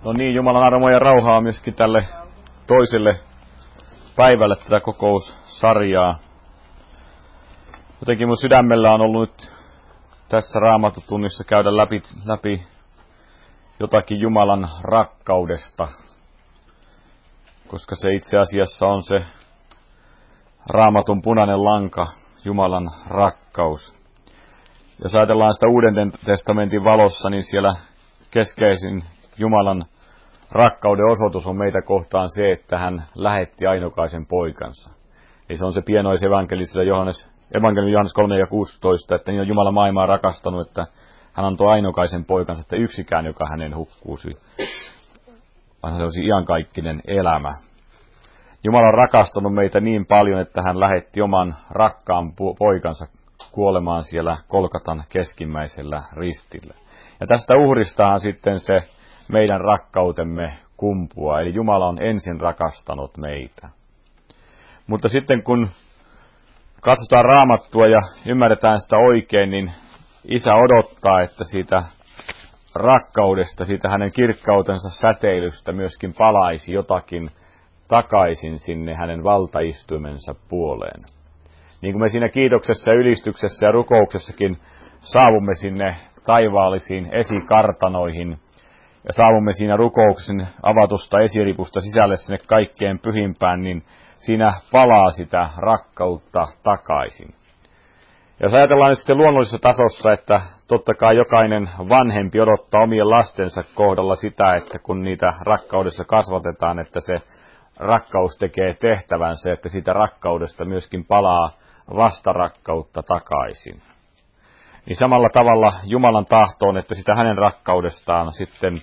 No niin, Jumalan armoa ja rauhaa myöskin tälle toiselle päivälle tätä kokoussarjaa. Jotenkin mun sydämellä on ollut nyt tässä Raamattutunnissa käydä läpi jotakin Jumalan rakkaudesta, koska se itse asiassa on se Raamatun punainen lanka, Jumalan rakkaus. Jos ajatellaan sitä Uuden testamentin valossa, niin siellä keskeisin Jumalan rakkauden osoitus on meitä kohtaan se, että hän lähetti ainokaisen poikansa. Eli se on se pienois evankeliumissa Johannes 3:16, että niin on Jumala maailmaa rakastanut, että hän antoi ainokaisen poikansa, että yksikään, joka hänen hukkuisi, vaan se olisi iankaikkinen elämä. Jumala on rakastanut meitä niin paljon, että hän lähetti oman rakkaan poikansa kuolemaan siellä Kolkatan keskimmäisellä ristillä. Ja tästä uhristahan sitten se meidän rakkautemme kumpuaa, eli Jumala on ensin rakastanut meitä. Mutta sitten kun katsotaan Raamattua ja ymmärretään sitä oikein, niin Isä odottaa, että siitä rakkaudesta, siitä hänen kirkkautensa säteilystä myöskin palaisi jotakin takaisin sinne hänen valtaistuimensa puoleen. Niin kuin me siinä kiitoksessa ja ylistyksessä ja rukouksessakin saavumme sinne taivaallisiin esikartanoihin ja saavumme siinä rukouksen avatusta esiripusta sisälle sinne kaikkein pyhimpään, niin siinä palaa sitä rakkautta takaisin. Ja jos ajatellaan nyt sitten luonnollisessa tasossa, että totta kai jokainen vanhempi odottaa omien lastensa kohdalla sitä, että kun niitä rakkaudessa kasvatetaan, että se rakkaus tekee tehtävänsä, että siitä rakkaudesta myöskin palaa vastarakkautta takaisin. Niin samalla tavalla Jumalan tahto on, että sitä hänen rakkaudestaan sitten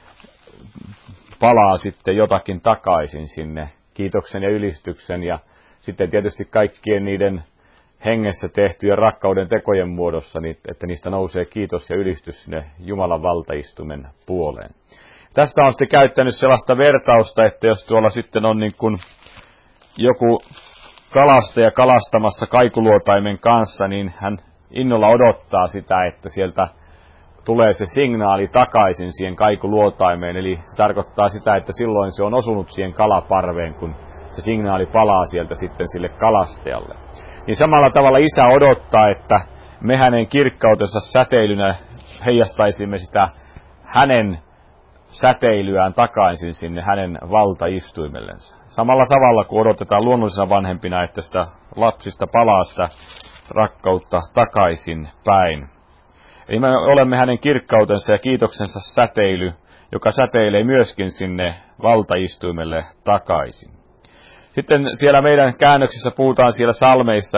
palaa sitten jotakin takaisin sinne kiitoksen ja ylistyksen ja sitten tietysti kaikkien niiden hengessä tehtyjen rakkauden tekojen muodossa, että niistä nousee kiitos ja ylistys sinne Jumalan valtaistuimen puoleen. Tästä on sitten käyttänyt sellaista vertausta, että jos tuolla sitten on niin kuin joku kalastaja kalastamassa kaikuluotaimen kanssa, niin hän innolla odottaa sitä, että sieltä tulee se signaali takaisin siihen kaikuluotaimeen. Eli se tarkoittaa sitä, että silloin se on osunut siihen kalaparveen, kun se signaali palaa sieltä sitten sille kalastajalle. Niin samalla tavalla Isä odottaa, että me hänen kirkkautensa säteilynä heijastaisimme sitä hänen säteilyään takaisin sinne hänen valtaistuimellensa. Samalla tavalla kuin odotetaan luonnollisena vanhempina, että sitä lapsista palaa sitä rakkautta takaisin päin. Eli me olemme hänen kirkkautensa ja kiitoksensa säteily, joka säteilee myöskin sinne valtaistuimelle takaisin. Sitten siellä meidän käännöksissä puhutaan siellä salmeissa,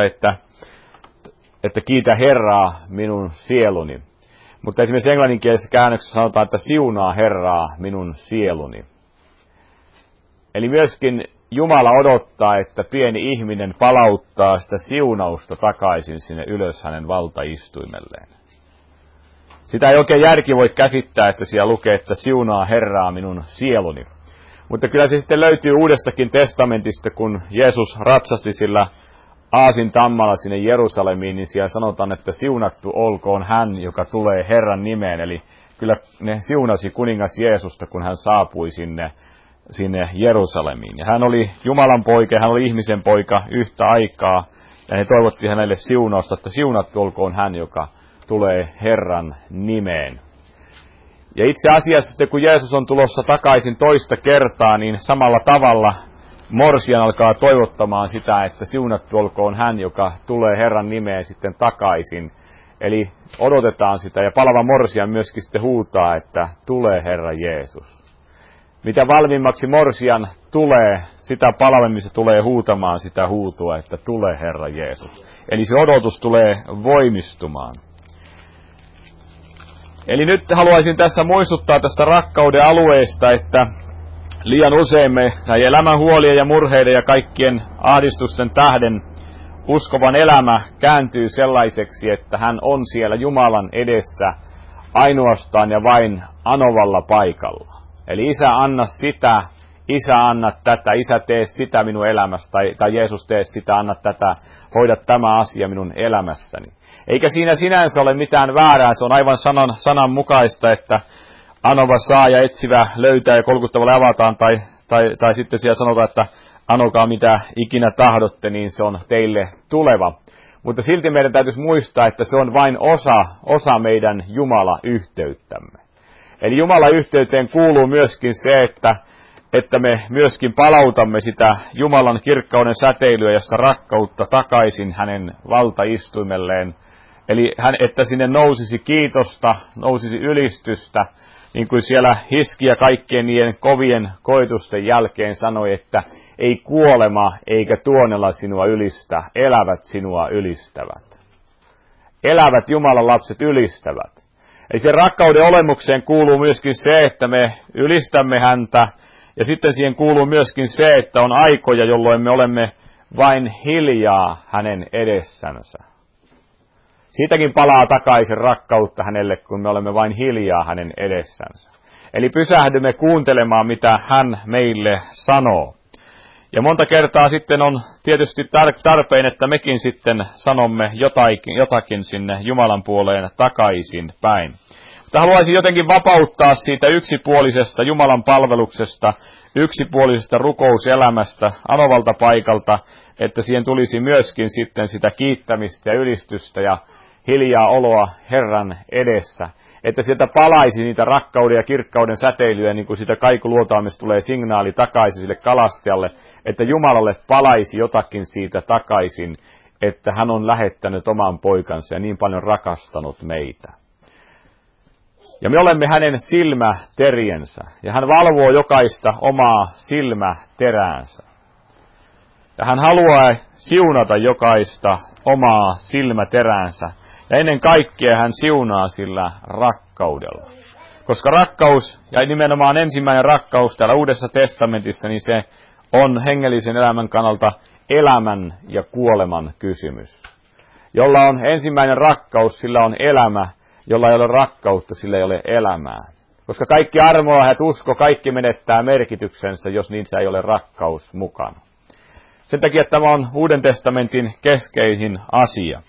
että kiitä Herraa minun sieluni. Mutta esimerkiksi englanninkielisessä käännöksessä sanotaan, että siunaa Herraa minun sieluni. Eli myöskin Jumala odottaa, että pieni ihminen palauttaa sitä siunausta takaisin sinne ylös hänen valtaistuimelleen. Sitä ei oikein järki voi käsittää, että siellä lukee, että siunaa Herraa minun sieluni. Mutta kyllä se sitten löytyy Uudestakin testamentista, kun Jeesus ratsasti sillä aasin tammalla sinne Jerusalemiin, niin siellä sanotaan, että siunattu olkoon hän, joka tulee Herran nimeen. Eli kyllä ne siunasi kuningas Jeesusta, kun hän saapui sinne Jerusalemiin. Ja hän oli Jumalan poika ja hän oli ihmisen poika yhtä aikaa. Ja he toivottiin hänelle siunausta, että siunattu olkoon hän, joka tulee Herran nimeen. Ja itse asiassa sitten, kun Jeesus on tulossa takaisin toista kertaa, niin samalla tavalla morsian alkaa toivottamaan sitä, että siunattu olkoon hän, joka tulee Herran nimeen sitten takaisin. Eli odotetaan sitä, ja palava morsian myöskin sitten huutaa, että tulee Herra Jeesus. Mitä valmiimmaksi morsian tulee, sitä palvemmin se tulee huutamaan sitä huutoa, että tulee Herra Jeesus. Eli se odotus tulee voimistumaan. Eli nyt haluaisin tässä muistuttaa tästä rakkauden alueesta, että liian usein me näiden elämän huolien ja murheiden ja kaikkien ahdistusten tähden uskovan elämä kääntyy sellaiseksi, että hän on siellä Jumalan edessä ainoastaan ja vain anovalla paikalla. Eli Isä anna sitä, Isä anna tätä, Isä tee sitä minun elämässä, tai Jeesus tee sitä, anna tätä, hoida tämä asia minun elämässäni. Eikä siinä sinänsä ole mitään väärää, se on aivan sanan mukaista, että anova saa ja etsivä löytää ja kolkuttavalle avataan, tai sitten siellä sanotaan, että anokaa mitä ikinä tahdotte, niin se on teille tuleva. Mutta silti meidän täytyisi muistaa, että se on vain osa meidän Jumala-yhteyttämme. Eli Jumala-yhteyteen kuuluu myöskin se, että me myöskin palautamme sitä Jumalan kirkkauden säteilyä ja sitä rakkautta takaisin hänen valtaistuimelleen. Eli että sinne nousisi kiitosta, nousisi ylistystä, niin kuin siellä Hiskia kaikkien niiden kovien koetusten jälkeen sanoi, että ei kuolema eikä tuonella sinua ylistä, elävät sinua ylistävät. Elävät Jumalan lapset ylistävät. Eli sen rakkauden olemukseen kuuluu myöskin se, että me ylistämme häntä, ja sitten siihen kuuluu myöskin se, että on aikoja, jolloin me olemme vain hiljaa hänen edessänsä. Siitäkin palaa takaisin rakkautta hänelle, kun me olemme vain hiljaa hänen edessänsä. Eli pysähdymme kuuntelemaan, mitä hän meille sanoo. Ja monta kertaa sitten on tietysti tarpeen, että mekin sitten sanomme jotakin sinne Jumalan puoleen takaisin päin. Mutta haluaisin jotenkin vapauttaa siitä yksipuolisesta Jumalan palveluksesta, yksipuolisesta rukouselämästä, anovalta paikalta, että siihen tulisi myöskin sitten sitä kiittämistä ja ylistystä ja hiljaa oloa Herran edessä. Että sieltä palaisi niitä rakkauden ja kirkkauden säteilyä, niin kuin sitä kaikuluotaamista tulee signaali takaisin sille kalastajalle, että Jumalalle palaisi jotakin siitä takaisin, että hän on lähettänyt oman poikansa ja niin paljon rakastanut meitä. Ja me olemme hänen silmäteriensä, ja hän valvoo jokaista omaa silmäteräänsä. Ja hän haluaa siunata jokaista omaa silmäteräänsä. Ja ennen kaikkea hän siunaa sillä rakkaudella. Koska rakkaus, ja nimenomaan ensimmäinen rakkaus täällä Uudessa testamentissa, niin se on hengellisen elämän kannalta elämän ja kuoleman kysymys. Jolla on ensimmäinen rakkaus, sillä on elämä, jolla ei ole rakkautta, sillä ei ole elämää. Koska kaikki armolahjat, usko, kaikki menettää merkityksensä, jos niissä ei ole rakkaus mukana. Sen takia tämä on Uuden testamentin keskeisin asia.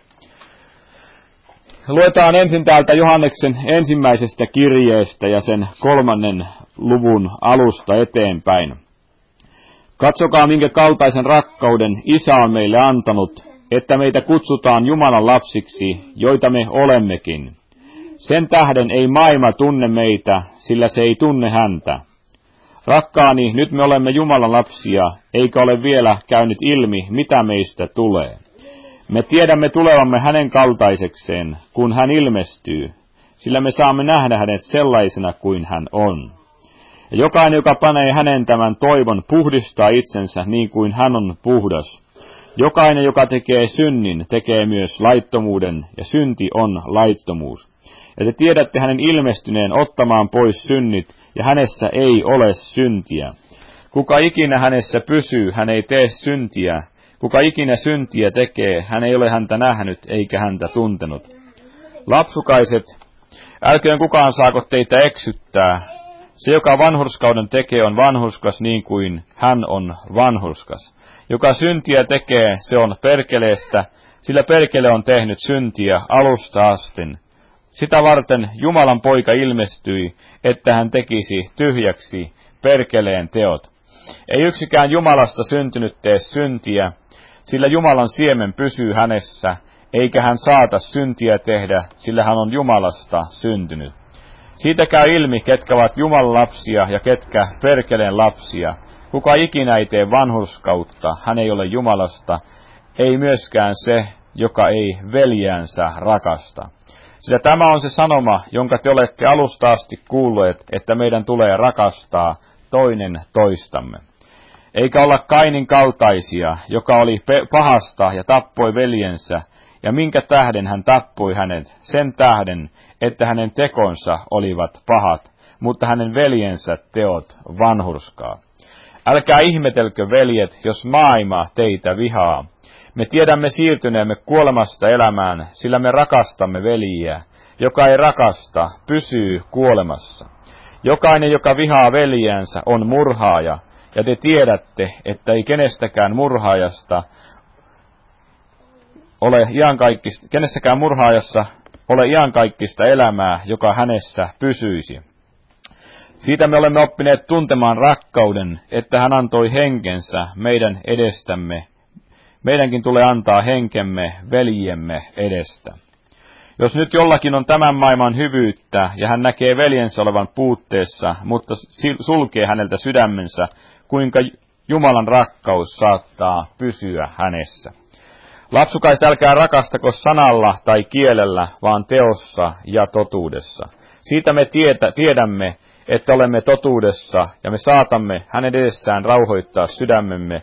Luetaan ensin täältä Johanneksen ensimmäisestä kirjeestä ja sen 3. luvun alusta eteenpäin. Katsokaa, minkä kaltaisen rakkauden Isä on meille antanut, että meitä kutsutaan Jumalan lapsiksi, joita me olemmekin. Sen tähden ei maailma tunne meitä, sillä se ei tunne häntä. Rakkaani, nyt me olemme Jumalan lapsia, eikä ole vielä käynyt ilmi, mitä meistä tulee. Me tiedämme tulevamme hänen kaltaisekseen, kun hän ilmestyy, sillä me saamme nähdä hänet sellaisena kuin hän on. Ja jokainen, joka panee hänen tämän toivon, puhdistaa itsensä niin kuin hän on puhdas. Jokainen, joka tekee synnin, tekee myös laittomuuden, ja synti on laittomuus. Ja te tiedätte hänen ilmestyneen ottamaan pois synnit, ja hänessä ei ole syntiä. Kuka ikinä hänessä pysyy, hän ei tee syntiä. Kuka ikinä syntiä tekee, hän ei ole häntä nähnyt eikä häntä tuntenut. Lapsukaiset, älköön kukaan saako teitä eksyttää. Se, joka vanhurskauden tekee, on vanhurskas niin kuin hän on vanhurskas. Joka syntiä tekee, se on perkeleestä, sillä perkele on tehnyt syntiä alusta asti. Sitä varten Jumalan poika ilmestyi, että hän tekisi tyhjäksi perkeleen teot. Ei yksikään Jumalasta syntynyt tee syntiä, sillä Jumalan siemen pysyy hänessä, eikä hän saata syntiä tehdä, sillä hän on Jumalasta syntynyt. Siitä käy ilmi, ketkä ovat Jumalan lapsia ja ketkä perkeleen lapsia. Kuka ikinä ei tee vanhurskautta, hän ei ole Jumalasta, ei myöskään se, joka ei veljäänsä rakasta. Sillä tämä on se sanoma, jonka te olette alusta asti kuulleet, että meidän tulee rakastaa toinen toistamme. Eikä olla Kainin kaltaisia, joka oli pahasta ja tappoi veljensä, ja minkä tähden hän tappoi hänet, sen tähden, että hänen tekonsa olivat pahat, mutta hänen veljensä teot vanhurskaa. Älkää ihmetelkö, veljet, jos maailma teitä vihaa. Me tiedämme siirtyneemme kuolemasta elämään, sillä me rakastamme veljiä. Joka ei rakasta, pysyy kuolemassa. Jokainen, joka vihaa veljäänsä, on murhaaja, ja te tiedätte, että ei kenestäkään murhaajasta kenessäkään murhaajassa ole iankaikkista elämää, joka hänessä pysyisi. Siitä me olemme oppineet tuntemaan rakkauden, että hän antoi henkensä meidän edestämme. Meidänkin tulee antaa henkemme veljiemme edestä. Jos nyt jollakin on tämän maailman hyvyyttä, ja hän näkee veljensä olevan puutteessa, mutta sulkee häneltä sydämensä, kuinka Jumalan rakkaus saattaa pysyä hänessä. Lapsukaiset, älkää rakastako sanalla tai kielellä, vaan teossa ja totuudessa. Siitä me tiedämme, että olemme totuudessa, ja me saatamme hänen edessään rauhoittaa sydämemme,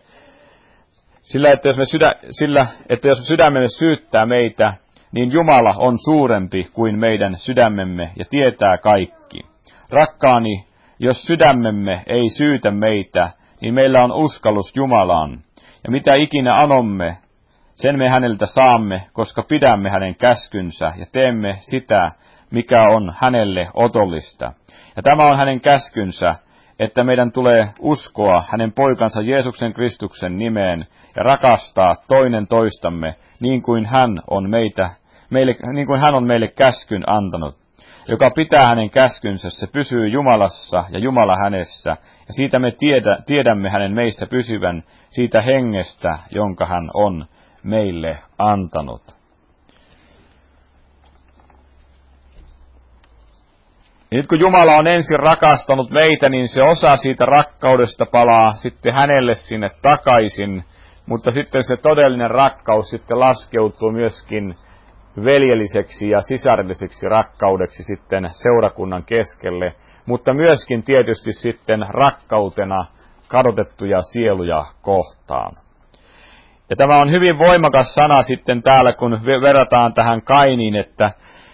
että jos sydämemme syyttää meitä, niin Jumala on suurempi kuin meidän sydämemme ja tietää kaikki. Rakkaani, jos sydämemme ei syytä meitä, niin meillä on uskallus Jumalaan. Ja mitä ikinä anomme, sen me häneltä saamme, koska pidämme hänen käskynsä ja teemme sitä, mikä on hänelle otollista. Ja tämä on hänen käskynsä, että meidän tulee uskoa hänen poikansa Jeesuksen Kristuksen nimeen ja rakastaa toinen toistamme niin kuin hän on meille käskyn antanut. Joka pitää hänen käskynsä, se pysyy Jumalassa ja Jumala hänessä, ja siitä me tiedämme hänen meissä pysyvän siitä hengestä, jonka hän on meille antanut. Ja nyt kun Jumala on ensin rakastanut meitä, niin se osa siitä rakkaudesta palaa sitten hänelle sinne takaisin, mutta sitten se todellinen rakkaus sitten laskeutuu myöskin veljelliseksi ja sisarelliseksi rakkaudeksi sitten seurakunnan keskelle, mutta myöskin tietysti sitten rakkautena kadotettuja sieluja kohtaan. Ja tämä on hyvin voimakas sana sitten täällä, kun verrataan tähän Kainiin, että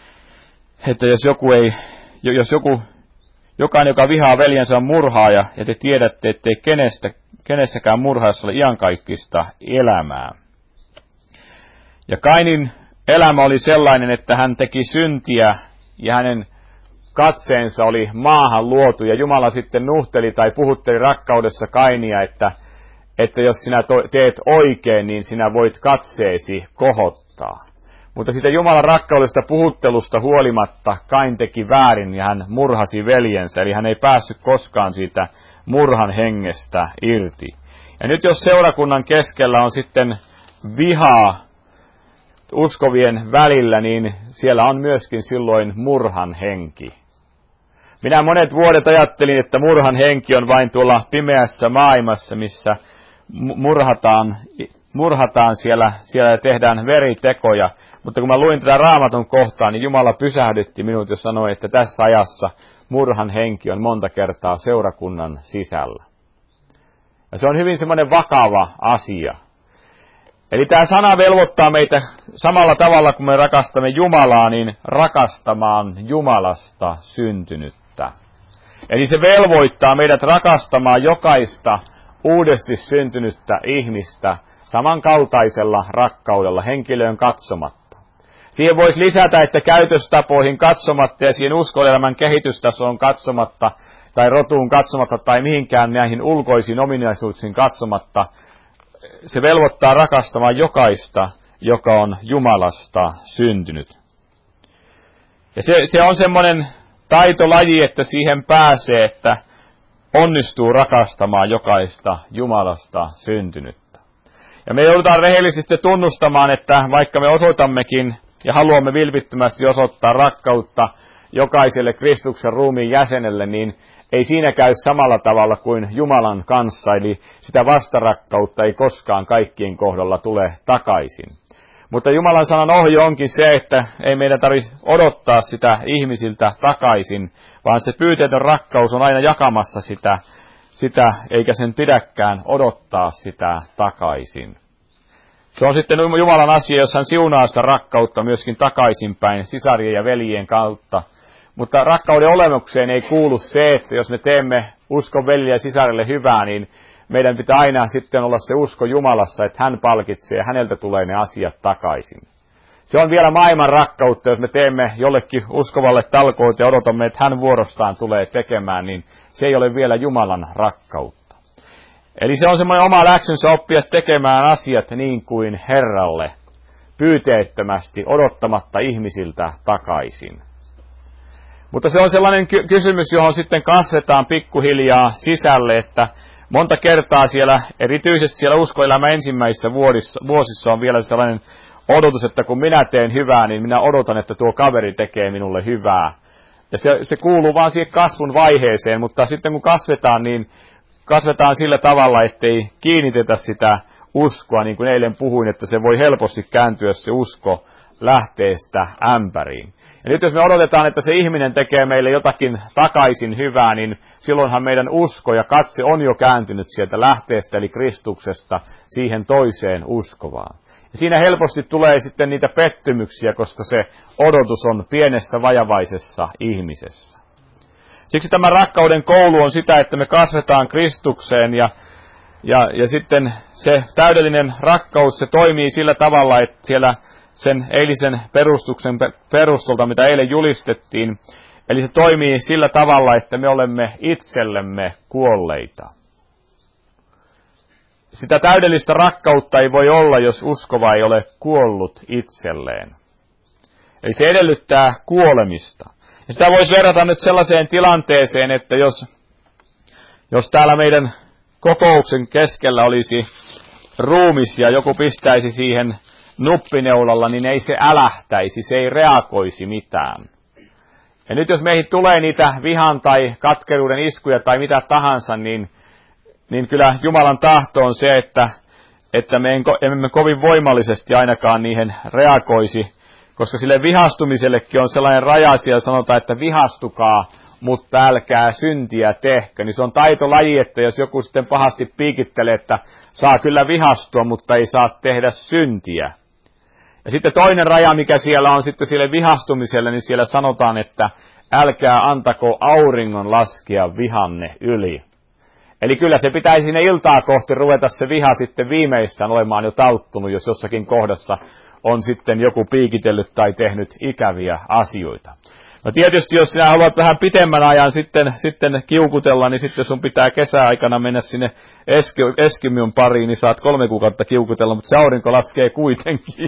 jokainen, joka vihaa veljensä, on murhaaja, ja te tiedätte, ettei kenessäkään murhaajassa ole iankaikkista elämää. Ja Kainin elämä oli sellainen, että hän teki syntiä, ja hänen katseensa oli maahan luotu, ja Jumala sitten nuhteli tai puhutteli rakkaudessa Kainia, että jos sinä teet oikein, niin sinä voit katseesi kohottaa. Mutta siitä Jumalan rakkaudesta puhuttelusta huolimatta Kain teki väärin ja hän murhasi veljensä, eli hän ei päässyt koskaan siitä murhan hengestä irti. Ja nyt jos seurakunnan keskellä on sitten vihaa uskovien välillä, niin siellä on myöskin silloin murhan henki. Minä monet vuodet ajattelin, että murhan henki on vain tuolla pimeässä maailmassa, missä murhataan siellä ja tehdään veritekoja. Mutta kun mä luin tätä Raamatun kohtaa, niin Jumala pysähdytti minut ja sanoi, että tässä ajassa murhan henki on monta kertaa seurakunnan sisällä. Ja se on hyvin semmoinen vakava asia. Eli tämä sana velvoittaa meitä samalla tavalla, kun me rakastamme Jumalaa, niin rakastamaan Jumalasta syntynyttä. Eli se velvoittaa meidät rakastamaan jokaista uudesti syntynyttä ihmistä samankaltaisella rakkaudella henkilöön katsomatta. Siihen voisi lisätä, että käytöstapoihin katsomatta ja siihen uskoelämän kehitystasoon katsomatta tai rotuun katsomatta tai mihinkään näihin ulkoisiin ominaisuuksiin katsomatta, se velvoittaa rakastamaan jokaista, joka on Jumalasta syntynyt. Ja se on semmoinen taitolaji, että siihen pääsee, että onnistuu rakastamaan jokaista Jumalasta syntynyttä. Ja me joudutaan rehellisesti tunnustamaan, että vaikka me osoitammekin ja haluamme vilpittömästi osoittaa rakkautta jokaiselle Kristuksen ruumiin jäsenelle, niin ei siinä käy samalla tavalla kuin Jumalan kanssa, eli sitä vastarakkautta ei koskaan kaikkien kohdalla tule takaisin. Mutta Jumalan sanan ohje onkin se, että ei meidän tarvitse odottaa sitä ihmisiltä takaisin, vaan se pyyteetön rakkaus on aina jakamassa sitä eikä sen pidäkään odottaa sitä takaisin. Se on sitten Jumalan asia, jos hän siunaa sitä rakkautta myöskin takaisinpäin sisarien ja veljien kautta. Mutta rakkauden olemukseen ei kuulu se, että jos me teemme uskon veljille ja sisarille hyvää, niin meidän pitää aina sitten olla se usko Jumalassa, että hän palkitsee ja häneltä tulee ne asiat takaisin. Se on vielä maailman rakkautta, jos me teemme jollekin uskovalle talkoot ja odotamme, että hän vuorostaan tulee tekemään, niin se ei ole vielä Jumalan rakkautta. Eli se on semmoinen oma läksynsä oppia tekemään asiat niin kuin Mutta se on sellainen kysymys, johon sitten kasvetaan pikkuhiljaa sisälle, että monta kertaa siellä, erityisesti siellä uskoelämän ensimmäisissä vuosissa on vielä sellainen odotus, että kun minä teen hyvää, niin minä odotan, että tuo kaveri tekee minulle hyvää. Ja se kuuluu vaan siihen kasvun vaiheeseen, mutta sitten kun kasvetaan, niin kasvetaan sillä tavalla, ettei kiinnitetä sitä uskoa, niin kuin eilen puhuin, että se voi helposti kääntyä se usko lähteestä ämpäriin. Ja nyt jos me odotetaan, että se ihminen tekee meille jotakin takaisin hyvää, niin silloinhan meidän usko ja katse on jo kääntynyt sieltä lähteestä, eli Kristuksesta, siihen toiseen uskovaan. Ja siinä helposti tulee sitten niitä pettymyksiä, koska se odotus on pienessä vajavaisessa ihmisessä. Siksi tämä rakkauden koulu on sitä, että me kasvetaan Kristukseen ja sitten se täydellinen rakkaus, se toimii sillä tavalla, että siellä sen eilisen perustuksen perustolta, mitä eilen julistettiin, eli se toimii sillä tavalla, että me olemme itsellemme kuolleita. Sitä täydellistä rakkautta ei voi olla, jos uskova ei ole kuollut itselleen. Eli se edellyttää kuolemista. Ja sitä voisi verrata nyt sellaiseen tilanteeseen, että jos täällä meidän kokouksen keskellä olisi ruumis ja joku pistäisi siihen nuppineulalla, niin ei se älähtäisi, se ei reagoisi mitään. Ja nyt jos meihin tulee niitä vihan tai katkeruuden iskuja tai mitä tahansa, niin kyllä Jumalan tahto on se, että me emme kovin voimallisesti ainakaan niihin reagoisi, koska sille vihastumisellekin on sellainen raja, siellä sanotaan, että vihastukaa, mutta älkää syntiä tehkö. Niin se on taitolaji, että jos joku sitten pahasti piikittelee, että saa kyllä vihastua, mutta ei saa tehdä syntiä. Ja sitten toinen raja, mikä siellä on sitten sille vihastumiselle, niin siellä sanotaan, että älkää antako auringon laskea vihanne yli. Eli kyllä se pitäisi sinne iltaa kohti ruveta se viha sitten viimeistään olemaan jo talttunut, jos jossakin kohdassa on sitten joku piikitellyt tai tehnyt ikäviä asioita. No tietysti, jos sinä haluat vähän pitemmän ajan sitten kiukutella, niin sitten sun pitää kesäaikana mennä sinne Eskimyn pariin, niin saat 3 kuukautta kiukutella, mutta se aurinko laskee kuitenkin.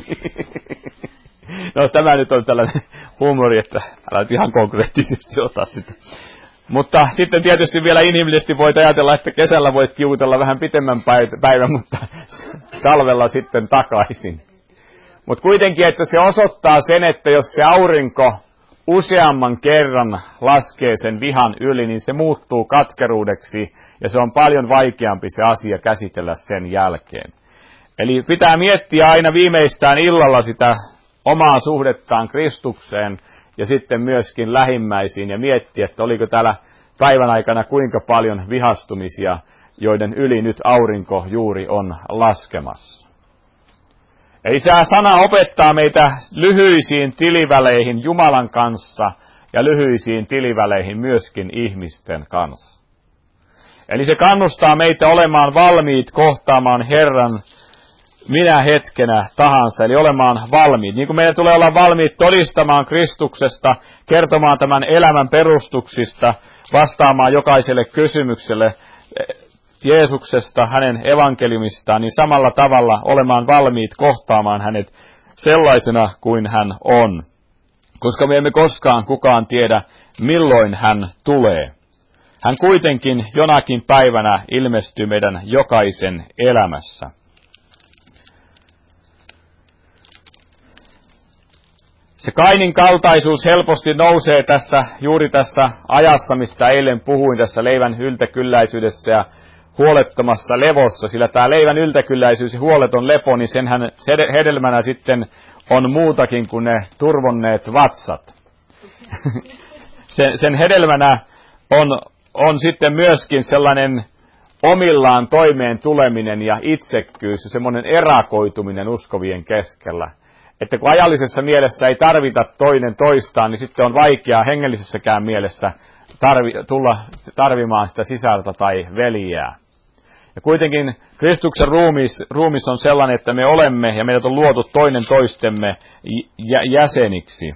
No tämä nyt on tällainen huumori, että älä nyt ihan konkreettisesti ota sitä. Mutta sitten tietysti vielä inhimillisesti voit ajatella, että kesällä voit kiukutella vähän pitemmän päivän, mutta talvella sitten takaisin. Mutta kuitenkin, että se osoittaa sen, että jos se aurinko useamman kerran laskee sen vihan yli, niin se muuttuu katkeruudeksi ja se on paljon vaikeampi se asia käsitellä sen jälkeen. Eli pitää miettiä aina viimeistään illalla sitä omaa suhdettaan Kristukseen ja sitten myöskin lähimmäisiin ja miettiä, että oliko täällä päivän aikana kuinka paljon vihastumisia, joiden yli nyt aurinko juuri on laskemassa. Eli tämä sana opettaa meitä lyhyisiin tiliväleihin Jumalan kanssa ja lyhyisiin tiliväleihin myöskin ihmisten kanssa. Eli se kannustaa meitä olemaan valmiit kohtaamaan Herran minä hetkenä tahansa, eli olemaan valmiit. Niin kuin meidän tulee olla valmiit todistamaan Kristuksesta, kertomaan tämän elämän perustuksista, vastaamaan jokaiselle kysymykselle Jeesuksesta, hänen evankeliumistaan, niin samalla tavalla olemaan valmiit kohtaamaan hänet sellaisena kuin hän on. Koska me emme koskaan kukaan tiedä, milloin hän tulee. Hän kuitenkin jonakin päivänä ilmestyy meidän jokaisen elämässä. Se Kainin kaltaisuus helposti nousee juuri tässä ajassa, mistä eilen puhuin, tässä leivän yltäkylläisyydessä ja huolettomassa levossa, sillä tämä leivän yltäkylläisyys ja huoleton lepo, niin senhän hedelmänä sitten on muutakin kuin ne turvonneet vatsat. sen hedelmänä on sitten myöskin sellainen omillaan toimeen tuleminen ja itsekkyys ja semmoinen erakoituminen uskovien keskellä. Että kun ajallisessa mielessä ei tarvita toinen toistaan, niin sitten on vaikeaa hengellisessäkään mielessä tulla tarvimaan sitä sisältä tai veljää. Ja kuitenkin Kristuksen ruumis on sellainen, että me olemme ja meidät on luotu toinen toistemme jäseniksi.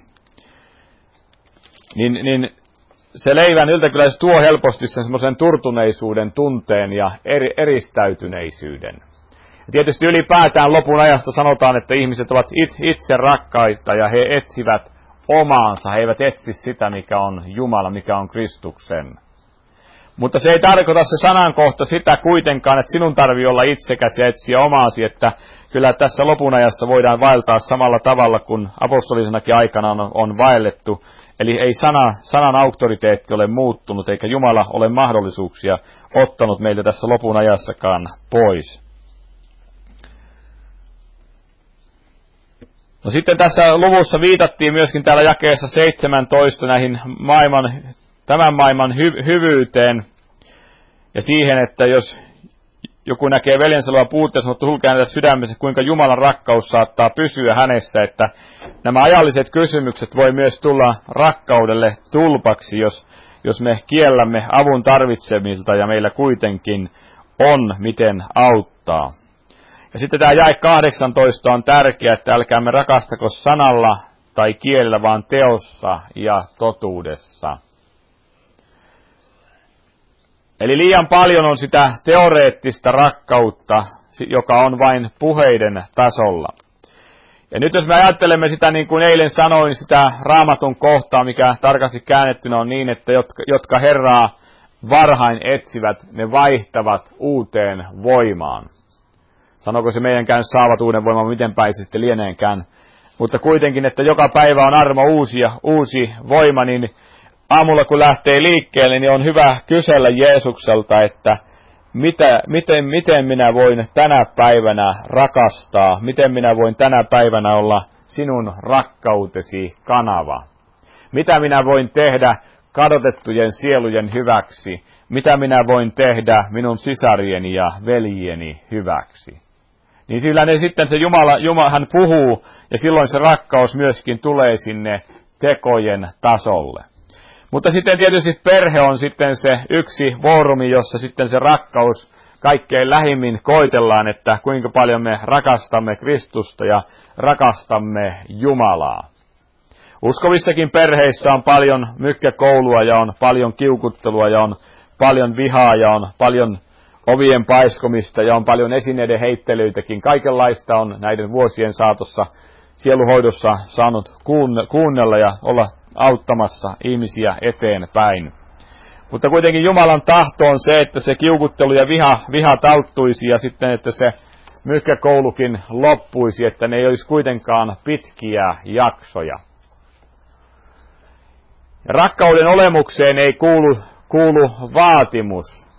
Niin se leivän yltäkylläisyys tuo helposti sen semmoisen turtuneisuuden tunteen ja eristäytyneisyyden. Ja tietysti ylipäätään lopun ajasta sanotaan, että ihmiset ovat itse rakkaita ja he etsivät omaansa. He eivät etsi sitä, mikä on Jumala, mikä on Kristuksen. Mutta se ei tarkoita se sanankohta sitä kuitenkaan, että sinun tarvii olla itsekäs ja etsiä omaasi, että kyllä tässä lopun ajassa voidaan vaeltaa samalla tavalla kuin apostolisenakin aikana on vaellettu. Eli ei sanan auktoriteetti ole muuttunut, eikä Jumala ole mahdollisuuksia ottanut meiltä tässä lopun ajassakaan pois. No sitten tässä luvussa viitattiin myöskin täällä jakeessa 17 näihin tämän maailman hyvyyteen ja siihen, että jos joku näkee veljensä olevan puutteessa, mutta sulkee häntä sydämessä, kuinka Jumalan rakkaus saattaa pysyä hänessä, että nämä ajalliset kysymykset voi myös tulla rakkaudelle tulpaksi, jos me kiellämme avun tarvitsemilta ja meillä kuitenkin on miten auttaa. Ja sitten tämä jae 18 on tärkeä, että älkäämme rakastako sanalla tai kielellä, vaan teossa ja totuudessa. Eli liian paljon on sitä teoreettista rakkautta, joka on vain puheiden tasolla. Ja nyt jos me ajattelemme sitä, niin kuin eilen sanoin, sitä Raamatun kohtaa, mikä tarkasti käännettynä on niin, että jotka Herraa varhain etsivät, ne vaihtavat uuteen voimaan. Sanoiko se meidänkään saavat uuden voiman, miten päin se sitten lieneenkään. Mutta kuitenkin, että joka päivä on armo uusi voima, niin aamulla kun lähtee liikkeelle, niin on hyvä kysellä Jeesukselta, että miten minä voin tänä päivänä rakastaa, miten minä voin tänä päivänä olla sinun rakkautesi kanava. Mitä minä voin tehdä kadotettujen sielujen hyväksi, mitä minä voin tehdä minun sisarieni ja veljieni hyväksi. Niin sillä ne sitten se Jumala, hän puhuu, ja silloin se rakkaus myöskin tulee sinne tekojen tasolle. Mutta sitten tietysti perhe on sitten se yksi foorumi, jossa sitten se rakkaus kaikkein lähimmin koitellaan, että kuinka paljon me rakastamme Kristusta ja rakastamme Jumalaa. Uskovissakin perheissä on paljon mykkäkoulua ja on paljon kiukuttelua ja on paljon vihaa ja on paljon ovien paiskomista ja on paljon esineiden heittelyitäkin. Kaikenlaista on näiden vuosien saatossa sieluhoidossa saanut kuunnella ja olla auttamassa ihmisiä eteenpäin. Mutta kuitenkin Jumalan tahto on se, että se kiukuttelu ja viha talttuisi ja sitten, että se mykkäkoulukin loppuisi, että ne ei olisi kuitenkaan pitkiä jaksoja. Ja rakkauden olemukseen ei kuulu vaatimus.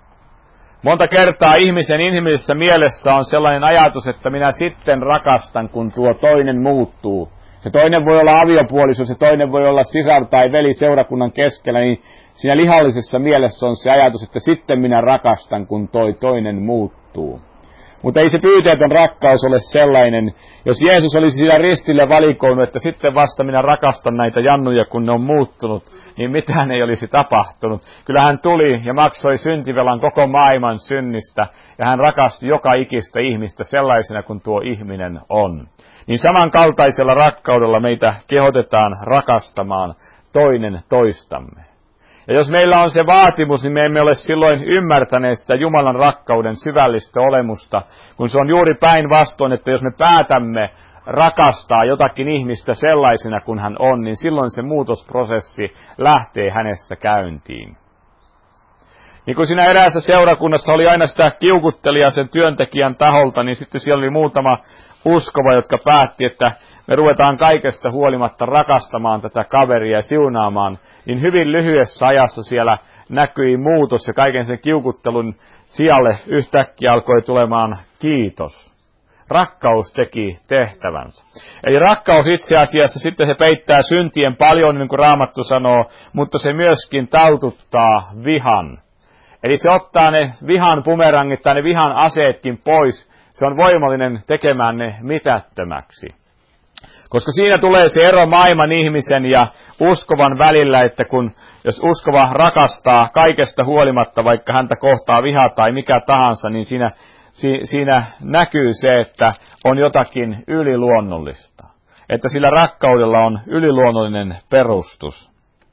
Monta kertaa ihmisen inhimillisessä mielessä on sellainen ajatus, että minä sitten rakastan, kun tuo toinen muuttuu. Se toinen voi olla aviopuoliso, se toinen voi olla sisar tai veli seurakunnan keskellä, niin siinä lihallisessa mielessä on se ajatus, että sitten minä rakastan, kun toinen muuttuu. Mutta ei se pyyteetön rakkaus ole sellainen. Jos Jeesus olisi siinä ristille valikoinut, että sitten vasta minä rakastan näitä jannuja, kun ne on muuttunut, niin mitään ei olisi tapahtunut. Kyllä hän tuli ja maksoi syntivelan koko maailman synnistä, ja hän rakasti joka ikistä ihmistä sellaisena kuin tuo ihminen on. Niin samankaltaisella rakkaudella meitä kehotetaan rakastamaan toinen toistamme. Ja jos meillä on se vaatimus, niin me emme ole silloin ymmärtäneet sitä Jumalan rakkauden syvällistä olemusta, kun se on juuri päinvastoin, että jos me päätämme rakastaa jotakin ihmistä sellaisena kuin hän on, niin silloin se muutosprosessi lähtee hänessä käyntiin. Niin kun siinä eräässä seurakunnassa oli aina sitä kiukuttelijaa sen työntekijän taholta, niin sitten siellä oli muutama uskova, jotka päätti, että me ruvetaan kaikesta huolimatta rakastamaan tätä kaveria ja siunaamaan, niin hyvin lyhyessä ajassa siellä näkyi muutos ja kaiken sen kiukuttelun sijalle yhtäkkiä alkoi tulemaan kiitos. Rakkaus teki tehtävänsä. Eli rakkaus itse asiassa sitten se peittää syntien paljon, niin kuin Raamattu sanoo, mutta se myöskin taltuttaa vihan. Eli se ottaa ne vihan bumerangit tai ne vihan aseetkin pois. Se on voimallinen tekemään ne mitättömäksi. Koska siinä tulee se ero maailman ihmisen ja uskovan välillä, että jos uskova rakastaa kaikesta huolimatta, vaikka häntä kohtaa viha tai mikä tahansa, niin siinä näkyy se, että on jotakin yliluonnollista. Että sillä rakkaudella on yliluonnollinen perustus.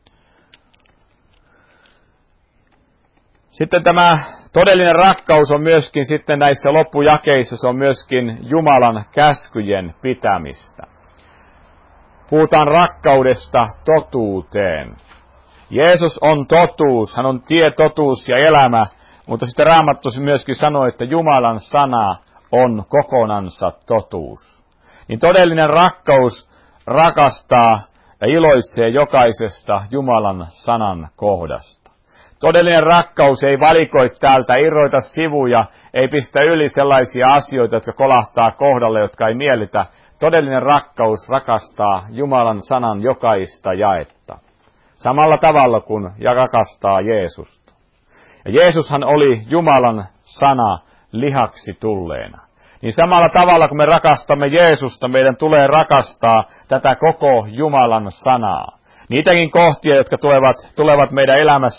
Sitten tämä todellinen rakkaus on myöskin sitten näissä loppujakeissa, se on myöskin Jumalan käskyjen pitämistä. puhutaan rakkaudesta totuuteen. Jeesus on totuus, hän on tie, totuus ja elämä, mutta sitten Raamattu myöskin sanoo, että Jumalan sana on kokonansa totuus. Niin todellinen rakkaus rakastaa ja iloitsee jokaisesta Jumalan sanan kohdasta. Todellinen rakkaus ei valikoi täältä, irroita sivuja, ei pistä yli sellaisia asioita, jotka kolahtaa kohdalle, jotka ei miellytä. Todellinen rakkaus rakastaa Jumalan sanan jokaista jaetta. Samalla tavalla kuin rakastaa Jeesusta. Ja Jeesushan oli Jumalan sana lihaksi tulleena. Niin samalla tavalla kun me rakastamme Jeesusta, meidän tulee rakastaa tätä koko Jumalan sanaa. Niitäkin kohtia, jotka tulevat meidän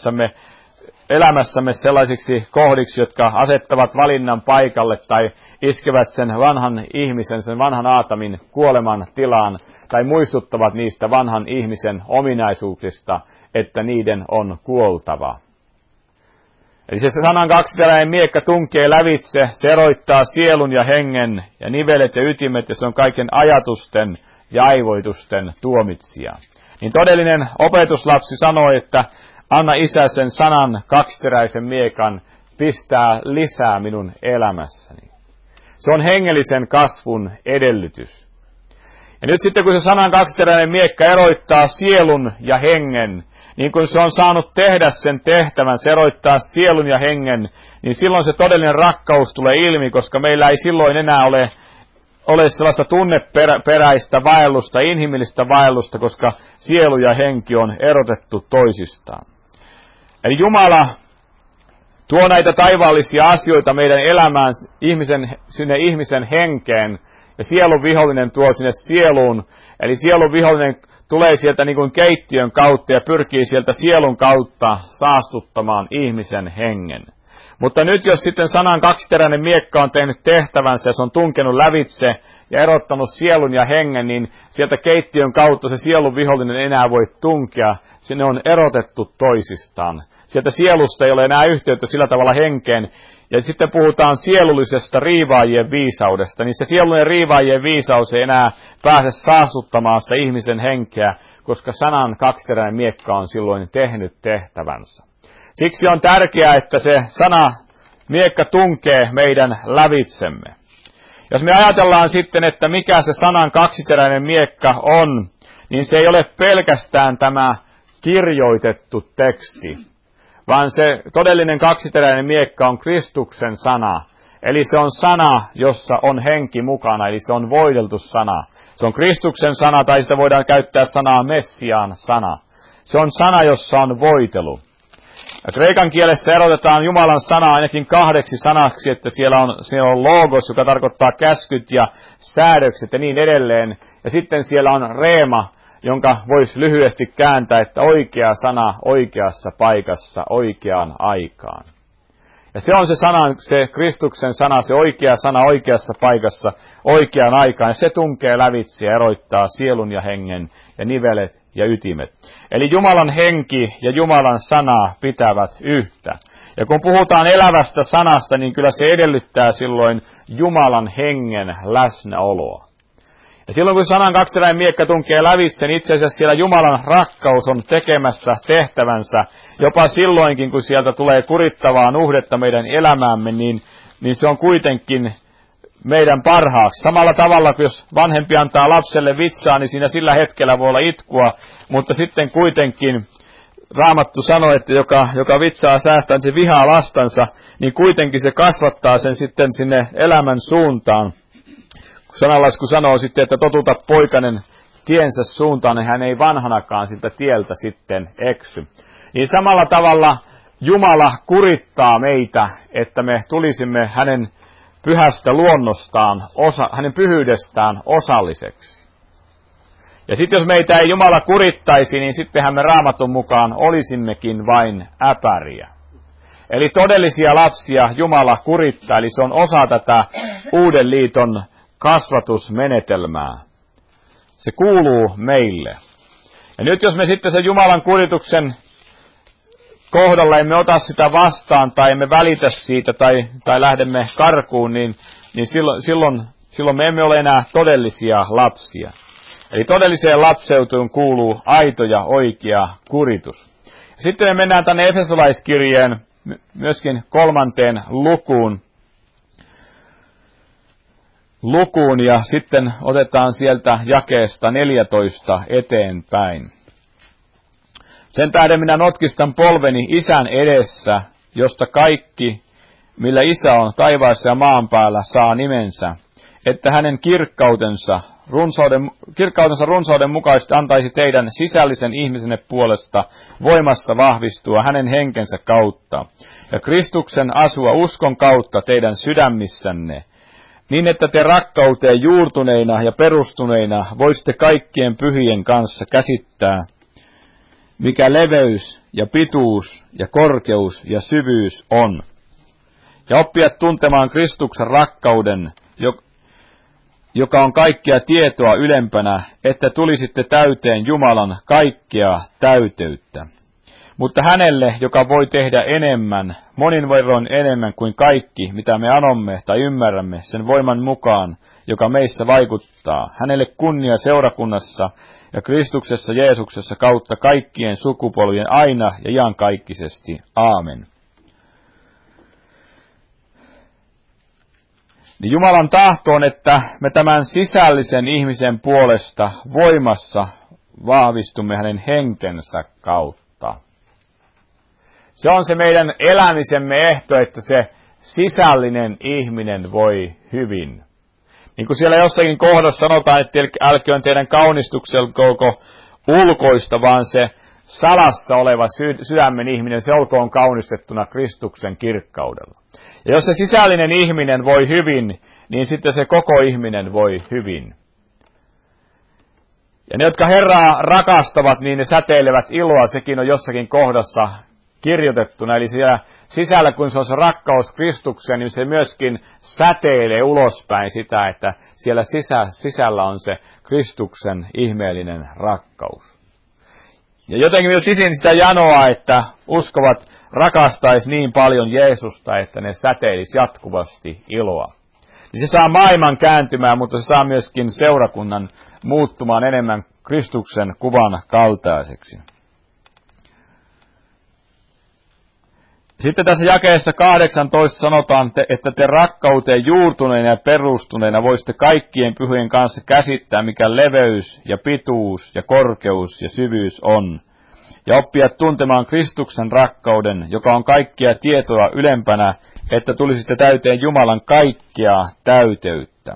elämässämme sellaisiksi kohdiksi, jotka asettavat valinnan paikalle tai iskevät sen vanhan ihmisen, sen vanhan Aatamin kuoleman tilaan tai muistuttavat niistä vanhan ihmisen ominaisuuksista, että niiden on kuoltava. Eli se sanan kaksiteräinen miekka tunkee lävitse, se eroittaa sielun ja hengen ja nivelet ja ytimet, ja se on kaiken ajatusten ja aivoitusten tuomitsija. Niin todellinen opetuslapsi sanoi, että anna Isä sen sanan kaksiteräisen miekan, pistää lisää minun elämässäni. Se on hengellisen kasvun edellytys. Ja nyt sitten kun se sanan kaksiteräinen miekka eroittaa sielun ja hengen, niin kun se on saanut tehdä sen tehtävän, se eroittaa sielun ja hengen, niin silloin se todellinen rakkaus tulee ilmi, koska meillä ei silloin enää ole sellaista tunneperäistä vaellusta, inhimillistä vaellusta, koska sielu ja henki on erotettu toisistaan. Eli Jumala tuo näitä taivaallisia asioita meidän elämään sinne ihmisen henkeen, ja sielun vihollinen tuo sinne sieluun, eli sielun vihollinen tulee sieltä niin kuin keittiön kautta ja pyrkii sieltä sielun kautta saastuttamaan ihmisen hengen. Mutta nyt jos sitten sanan kaksiteräinen miekka on tehnyt tehtävänsä ja se on tunkenut lävitse ja erottanut sielun ja hengen, niin sieltä keittiön kautta se sielun vihollinen enää voi tunkea. Sinne on erotettu toisistaan. Sieltä sielusta ei ole enää yhteyttä sillä tavalla henkeen. Ja sitten puhutaan sielullisesta riivaajien viisaudesta, niin se sielullinen riivaajien viisaus ei enää pääse saastuttamaan sitä ihmisen henkeä, koska sanan kaksiteräinen miekka on silloin tehnyt tehtävänsä. Siksi on tärkeää, että se sana miekka tunkee meidän lävitsemme. Jos me ajatellaan sitten, että mikä se sanan kaksiteräinen miekka on, niin se ei ole pelkästään tämä kirjoitettu teksti, vaan se todellinen kaksiteräinen miekka on Kristuksen sana. Eli se on sana, jossa on henki mukana, eli se on voideltu sana. Se on Kristuksen sana, tai sitä voidaan käyttää sanaa Messiaan sana. Se on sana, jossa on voitelu. Ja kreikan kielessä erotetaan Jumalan sana ainakin 2 sanaksi, että siellä on logos, joka tarkoittaa käskyt ja säädökset ja niin edelleen. Ja sitten siellä on reema, jonka voisi lyhyesti kääntää, että oikea sana oikeassa paikassa oikeaan aikaan. Ja se on se sana, se Kristuksen sana, se oikea sana oikeassa paikassa oikeaan aikaan. Ja se tunkee lävitse ja eroittaa sielun ja hengen ja nivelet ja ytimet. Eli Jumalan henki ja Jumalan sana pitävät yhtä. Ja kun puhutaan elävästä sanasta, niin kyllä se edellyttää silloin Jumalan hengen läsnäoloa. Ja silloin kun sanan kaksiteräinen miekka tunkee lävitse, niin itse asiassa siellä Jumalan rakkaus on tekemässä tehtävänsä. Jopa silloinkin, kun sieltä tulee kurittavaa nuhdetta meidän elämäämme, niin se on kuitenkin meidän parhaaksi. Samalla tavalla, kun jos vanhempi antaa lapselle vitsaa, niin siinä sillä hetkellä voi olla itkua, mutta sitten kuitenkin Raamattu sanoo, että joka vitsaa säästää, niin se vihaa lastansa, niin kuitenkin se kasvattaa sen sitten sinne elämän suuntaan. Sananlasku sanoo sitten, että totuta poikainen tiensä suuntaan, niin hän ei vanhanakaan siltä tieltä sitten eksy. Niin samalla tavalla Jumala kurittaa meitä, että me tulisimme hänen pyhästä luonnostaan, hänen pyhyydestään osalliseksi. Ja sitten jos meitä ei Jumala kurittaisi, niin sittenhän me Raamatun mukaan olisimmekin vain äpäriä. Eli todellisia lapsia Jumala kurittaa, eli se on osa tätä uuden liiton kasvatusmenetelmää. Se kuuluu meille. Ja nyt jos me sitten sen Jumalan kurituksen kohdalla emme ota sitä vastaan tai emme välitä siitä tai lähdemme karkuun, niin silloin me emme ole enää todellisia lapsia. Eli todelliseen lapseutuun kuuluu aito ja oikea kuritus. Sitten me mennään tänne Efesolaiskirjeen myöskin 3. lukuun ja sitten otetaan sieltä jakeesta 14 eteenpäin. Sen tähden minä notkistan polveni Isän edessä, josta kaikki, millä Isä on taivaassa ja maan päällä, saa nimensä, että hänen kirkkautensa runsauden mukaisesti antaisi teidän sisällisen ihmisenne puolesta voimassa vahvistua hänen henkensä kautta, ja Kristuksen asua uskon kautta teidän sydämissänne, niin että te rakkauteen juurtuneina ja perustuneina voisitte kaikkien pyhien kanssa käsittää, mikä leveys ja pituus ja korkeus ja syvyys on, ja oppia tuntemaan Kristuksen rakkauden, joka on kaikkea tietoa ylempänä, että tulisitte täyteen Jumalan kaikkea täyteyttä. Mutta hänelle, joka voi tehdä enemmän, monin verroin enemmän kuin kaikki, mitä me anomme tai ymmärrämme sen voiman mukaan, joka meissä vaikuttaa, hänelle kunnia seurakunnassa ja Kristuksessa Jeesuksessa kautta kaikkien sukupolvien aina ja iankaikkisesti. Aamen. Niin Jumalan tahto on, että me tämän sisällisen ihmisen puolesta voimassa vahvistumme hänen henkensä kautta. Se on se meidän elämisemme ehto, että se sisällinen ihminen voi hyvin. Niin kuin siellä jossakin kohdassa sanotaan, että älköön teidän kaunistukselko ulkoista, vaan se salassa oleva sydämen ihminen, se olkoon kaunistettuna Kristuksen kirkkaudella. Ja jos se sisällinen ihminen voi hyvin, niin sitten se koko ihminen voi hyvin. Ja ne, jotka Herraa rakastavat, niin ne säteilevät iloa, sekin on jossakin kohdassa kirjoitettuna. Eli siellä sisällä, kun se on se rakkaus Kristukseen, niin se myöskin säteilee ulospäin sitä, että siellä sisällä on se Kristuksen ihmeellinen rakkaus. Ja jotenkin myös sisin sitä janoa, että uskovat rakastaisi niin paljon Jeesusta, että ne säteilisi jatkuvasti iloa. Niin se saa maailman kääntymään, mutta se saa myöskin seurakunnan muuttumaan enemmän Kristuksen kuvan kaltaiseksi. Sitten tässä jakeessa 18 sanotaan, että te rakkauteen juurtuneina ja perustuneina voisitte kaikkien pyhien kanssa käsittää, mikä leveys ja pituus ja korkeus ja syvyys on, ja oppia tuntemaan Kristuksen rakkauden, joka on kaikkia tietoa ylempänä, että tulisitte täyteen Jumalan kaikkea täyteyttä.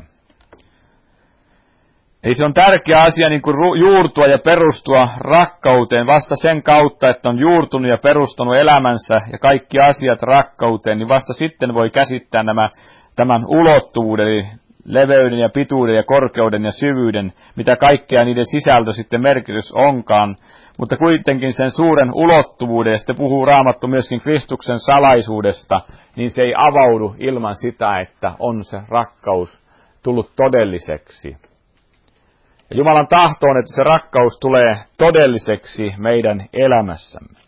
Eli se on tärkeä asia niin kuin juurtua ja perustua rakkauteen vasta sen kautta, että on juurtunut ja perustanut elämänsä ja kaikki asiat rakkauteen, niin vasta sitten voi käsittää tämän ulottuvuuden, eli leveyden ja pituuden ja korkeuden ja syvyyden, mitä kaikkea niiden sisältö sitten merkitys onkaan. Mutta kuitenkin sen suuren ulottuvuuden, ja sitten puhuu Raamattu myöskin Kristuksen salaisuudesta, niin se ei avaudu ilman sitä, että on se rakkaus tullut todelliseksi. Ja Jumalan tahto on, että se rakkaus tulee todelliseksi meidän elämässämme.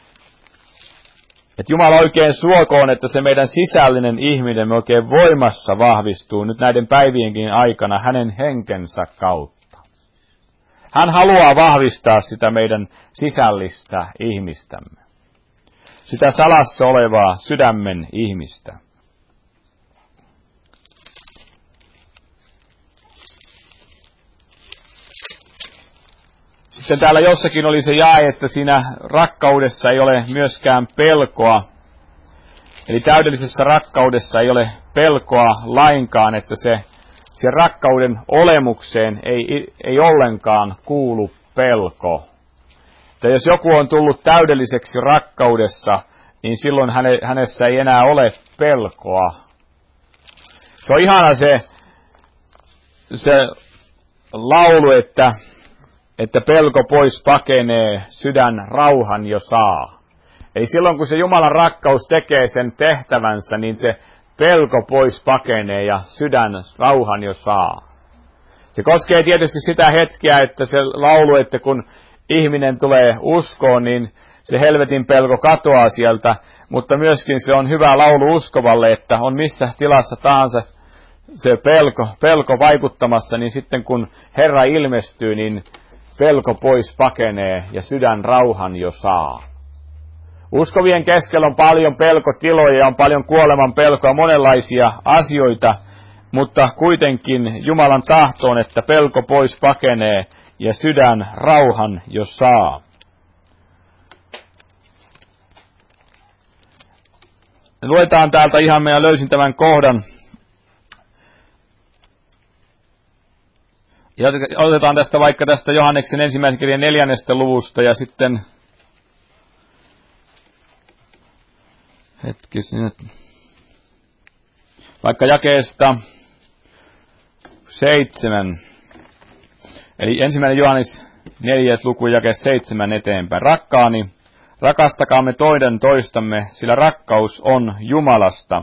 Että Jumala oikein suokoon, että se meidän sisällinen ihminen oikein voimassa vahvistuu nyt näiden päivienkin aikana hänen henkensä kautta. Hän haluaa vahvistaa sitä meidän sisällistä ihmistämme. Sitä salassa olevaa sydämen ihmistä. Sitten täällä jossakin oli se jae, että siinä rakkaudessa ei ole myöskään pelkoa. Eli täydellisessä rakkaudessa ei ole pelkoa lainkaan, että se rakkauden olemukseen ei ollenkaan kuulu pelko. Että jos joku on tullut täydelliseksi rakkaudessa, niin silloin hänessä ei enää ole pelkoa. Se on ihana se laulu, että pelko pois pakenee, sydän rauhan jo saa. Eli silloin kun se Jumalan rakkaus tekee sen tehtävänsä, niin se pelko pois pakenee ja sydän rauhan jo saa. Se koskee tietysti sitä hetkeä, että se laulu, että kun ihminen tulee uskoon, niin se helvetin pelko katoaa sieltä, mutta myöskin se on hyvä laulu uskovalle, että on missä tilassa tahansa se pelko vaikuttamassa, niin sitten kun Herra ilmestyy, niin pelko pois pakenee ja sydän rauhan jo saa. Uskovien keskellä on paljon pelkotiloja ja on paljon kuoleman pelkoa, monenlaisia asioita, mutta kuitenkin Jumalan tahto on, että pelko pois pakenee ja sydän rauhan jo saa. Luetaan täältä ihan, minä löysin tämän kohdan. Ja otetaan tästä vaikka tästä Johanneksen ensimmäisen kirjan 4. luvusta ja sitten vaikka jakeesta 7. Eli 1. Johannes 4. luku jake 7 eteenpäin. Rakkaani, rakastakaamme toinen toistamme, sillä rakkaus on Jumalasta.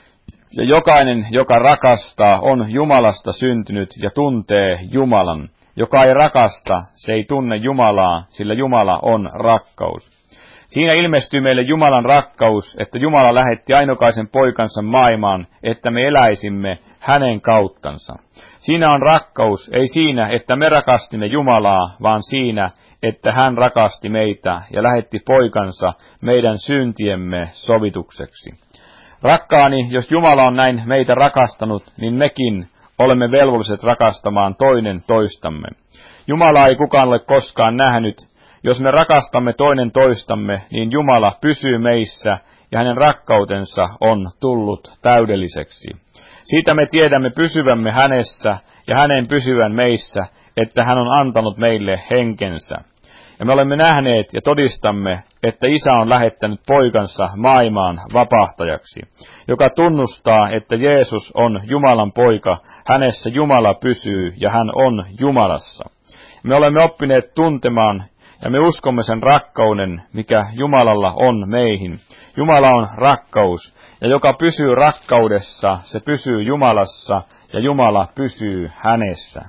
Ja jokainen, joka rakastaa, on Jumalasta syntynyt ja tuntee Jumalan. Joka ei rakasta, se ei tunne Jumalaa, sillä Jumala on rakkaus. Siinä ilmestyy meille Jumalan rakkaus, että Jumala lähetti ainokaisen poikansa maailmaan, että me eläisimme hänen kauttansa. Siinä on rakkaus, ei siinä, että me rakastimme Jumalaa, vaan siinä, että hän rakasti meitä ja lähetti poikansa meidän syntiemme sovitukseksi. Rakkaani, jos Jumala on näin meitä rakastanut, niin mekin olemme velvolliset rakastamaan toinen toistamme. Jumala ei kukaan ole koskaan nähnyt. Jos me rakastamme toinen toistamme, niin Jumala pysyy meissä ja hänen rakkautensa on tullut täydelliseksi. Siitä me tiedämme pysyvämme hänessä ja hänen pysyvän meissä, että hän on antanut meille henkensä. Ja me olemme nähneet ja todistamme, että Isä on lähettänyt poikansa maailmaan vapahtajaksi, joka tunnustaa, että Jeesus on Jumalan poika, hänessä Jumala pysyy ja hän on Jumalassa. Me olemme oppineet tuntemaan ja me uskomme sen rakkauden, mikä Jumalalla on meihin. Jumala on rakkaus, ja joka pysyy rakkaudessa, se pysyy Jumalassa, ja Jumala pysyy hänessä.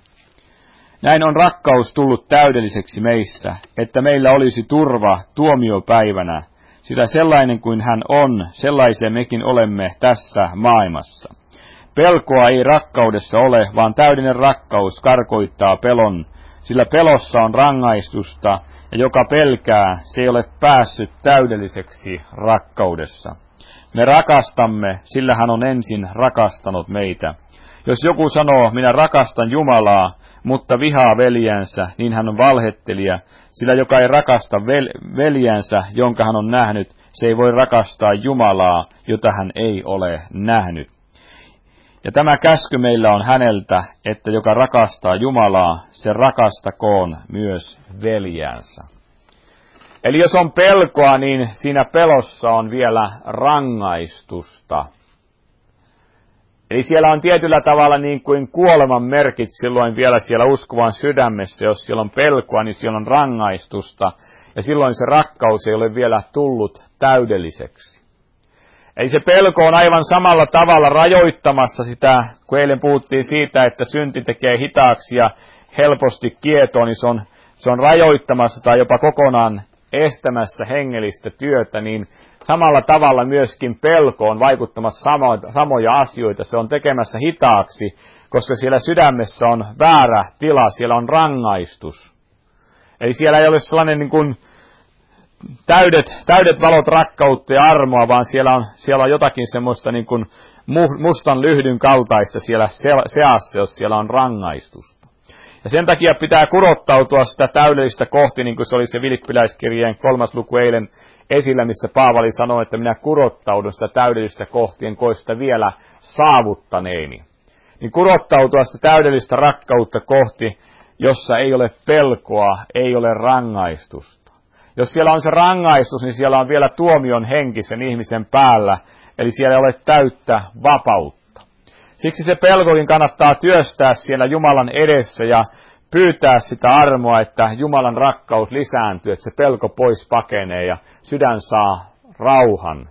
Näin on rakkaus tullut täydelliseksi meissä, että meillä olisi turva tuomiopäivänä, sillä sellainen kuin hän on, sellaisia mekin olemme tässä maailmassa. Pelkoa ei rakkaudessa ole, vaan täydellinen rakkaus karkoittaa pelon, sillä pelossa on rangaistusta, ja joka pelkää, se ei ole päässyt täydelliseksi rakkaudessa. Me rakastamme, sillä hän on ensin rakastanut meitä. Jos joku sanoo, minä rakastan Jumalaa, mutta vihaa veljänsä, niin hän on valhettelija, sillä joka ei rakasta veljänsä, jonka hän on nähnyt, se ei voi rakastaa Jumalaa, jota hän ei ole nähnyt. Ja tämä käsky meillä on häneltä, että joka rakastaa Jumalaa, se rakastakoon myös veljäänsä. Eli jos on pelkoa, niin siinä pelossa on vielä rangaistusta. Eli siellä on tietyllä tavalla niin kuin kuoleman merkit silloin vielä siellä uskovan sydämessä. Jos siellä on pelkoa, niin siellä on rangaistusta. Ja silloin se rakkaus ei ole vielä tullut täydelliseksi. Eli se pelko on aivan samalla tavalla rajoittamassa sitä, kun eilen puhuttiin siitä, että synti tekee hitaaksi ja helposti kietoo, niin se on rajoittamassa tai jopa kokonaan estämässä hengellistä työtä, niin samalla tavalla myöskin pelko on vaikuttamassa samoja asioita. Se on tekemässä hitaaksi, koska siellä sydämessä on väärä tila, siellä on rangaistus. Eli siellä ei ole sellainen niin kuin täydet valot rakkautta ja armoa, vaan siellä on jotakin semmoista niin kuin mustan lyhdyn kaltaista siellä seassa, jos siellä on rangaistusta. Ja sen takia pitää kurottautua sitä täydellistä kohti, niin kuin se oli se Filippiläiskirjeen 3. luku eilen esillä, missä Paavali sanoi, että minä kurottaudun sitä täydellistä kohti, en koe sitä vielä saavuttaneeni. Niin kurottautua sitä täydellistä rakkautta kohti, jossa ei ole pelkoa, ei ole rangaistusta. Jos siellä on se rangaistus, niin siellä on vielä tuomion henki sen ihmisen päällä, eli siellä ei ole täyttä vapautta. Siksi se pelkokin kannattaa työstää siellä Jumalan edessä ja pyytää sitä armoa, että Jumalan rakkaus lisääntyy, että se pelko pois pakenee ja sydän saa rauhan.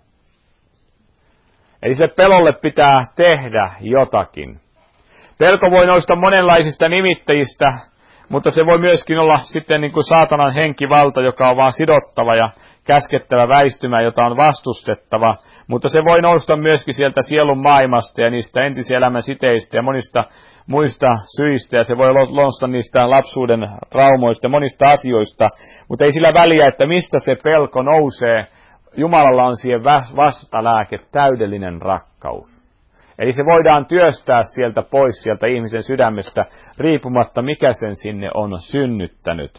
Eli se pelolle pitää tehdä jotakin. Pelko voi nousta monenlaisista nimittäjistä, mutta se voi myöskin olla sitten niin kuin saatanan henkivalta, joka on vaan sidottava ja käskettävä väistymään, jota on vastustettava, mutta se voi nousta myöskin sieltä sielun maailmasta ja niistä entisielämän siteistä ja monista muista syistä, ja se voi nousta niistä lapsuuden traumoista ja monista asioista, mutta ei sillä väliä, että mistä se pelko nousee. Jumalalla on siihen vastalääke, täydellinen rakkaus. Eli se voidaan työstää sieltä pois sieltä ihmisen sydämestä, riippumatta mikä sen sinne on synnyttänyt.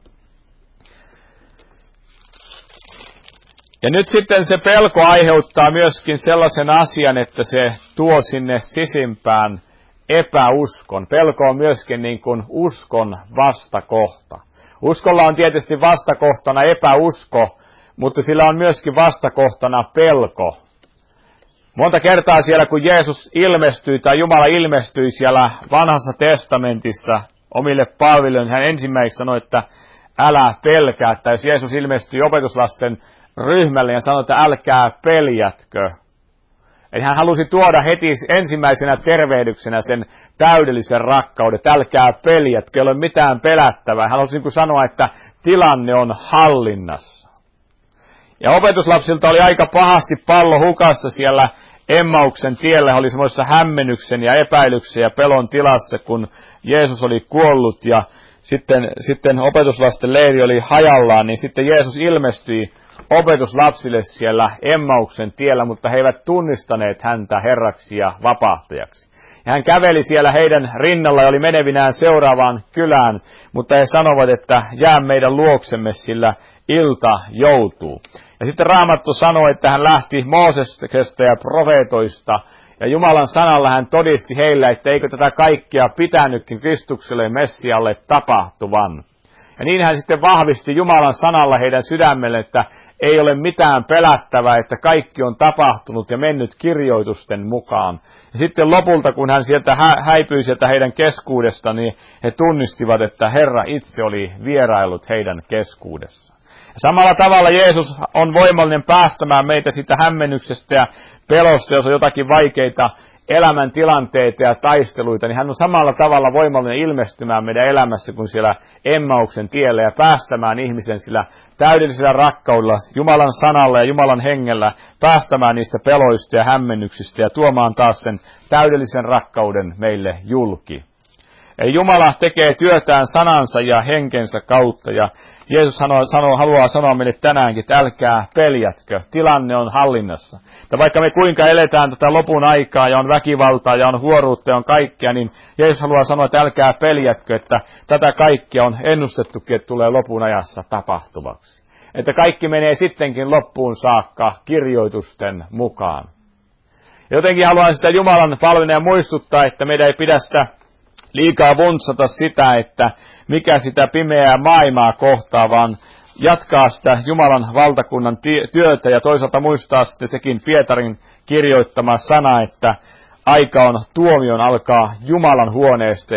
Ja nyt sitten se pelko aiheuttaa myöskin sellaisen asian, että se tuo sinne sisimpään epäuskon. Pelko on myöskin niin kuin uskon vastakohta. Uskolla on tietysti vastakohtana epäusko, mutta sillä on myöskin vastakohtana pelko. Monta kertaa siellä, kun Jeesus ilmestyi tai Jumala ilmestyi siellä vanhassa testamentissa omille palvelijoille, hän ensimmäiseksi sanoi, että älä pelkää. Tai jos Jeesus ilmestyi opetuslasten ryhmälle ja sanoi, että älkää peljätkö. Eli hän halusi tuoda heti ensimmäisenä tervehdyksenä sen täydellisen rakkauden, että älkää peljätkö, ei ole mitään pelättävää. Hän halusi niin sanoa, että tilanne on hallinnassa. Ja opetuslapsilta oli aika pahasti pallo hukassa siellä Emmauksen tiellä. He oli semmoisessa hämmennyksen ja epäilyksen ja pelon tilassa, kun Jeesus oli kuollut ja sitten opetuslasten leiri oli hajallaan, niin sitten Jeesus ilmestyi opetuslapsille siellä Emmauksen tiellä, mutta he eivät tunnistaneet häntä Herraksi ja vapahtajaksi. Ja hän käveli siellä heidän rinnalla ja oli menevinään seuraavaan kylään, mutta he sanovat, että jää meidän luoksemme, sillä ilta joutuu. Ja sitten Raamattu sanoi, että hän lähti Moosesta ja profeetoista, ja Jumalan sanalla hän todisti heille, että eikö tätä kaikkea pitänytkin Kristukselle ja Messialle tapahtuvan. Ja niin hän sitten vahvisti Jumalan sanalla heidän sydämelle, että ei ole mitään pelättävää, että kaikki on tapahtunut ja mennyt kirjoitusten mukaan. Ja sitten lopulta, kun hän sieltä häipyi sieltä heidän keskuudestaan, niin he tunnistivat, että Herra itse oli vieraillut heidän keskuudessaan. Samalla tavalla Jeesus on voimallinen päästämään meitä siitä hämmennyksestä ja pelosta, jos on jotakin vaikeita elämäntilanteita ja taisteluita, niin hän on samalla tavalla voimallinen ilmestymään meidän elämässä kuin siellä Emmauksen tiellä ja päästämään ihmisen sillä täydellisellä rakkaudella, Jumalan sanalla ja Jumalan hengellä, päästämään niistä peloista ja hämmennyksistä ja tuomaan taas sen täydellisen rakkauden meille julki. Eli Jumala tekee työtään sanansa ja henkensä kautta, ja Jeesus haluaa sanoa meille tänäänkin, että älkää peljätkö, tilanne on hallinnassa. Että vaikka me kuinka eletään tätä lopun aikaa, ja on väkivaltaa, ja on huoruutta, ja on kaikkea, niin Jeesus haluaa sanoa, että älkää peljätkö, että tätä kaikkea on ennustettukin, että tulee lopun ajassa tapahtuvaksi. Että kaikki menee sittenkin loppuun saakka kirjoitusten mukaan. Jotenkin haluan sitä Jumalan palvelijaa muistuttaa, että meidän ei pidä sitä liikaa vuntsata sitä, että mikä sitä pimeää maailmaa kohtaa, vaan jatkaa sitä Jumalan valtakunnan työtä ja toisaalta muistaa sitten sekin Pietarin kirjoittama sana, että aika on tuomion alkaa Jumalan huoneesta.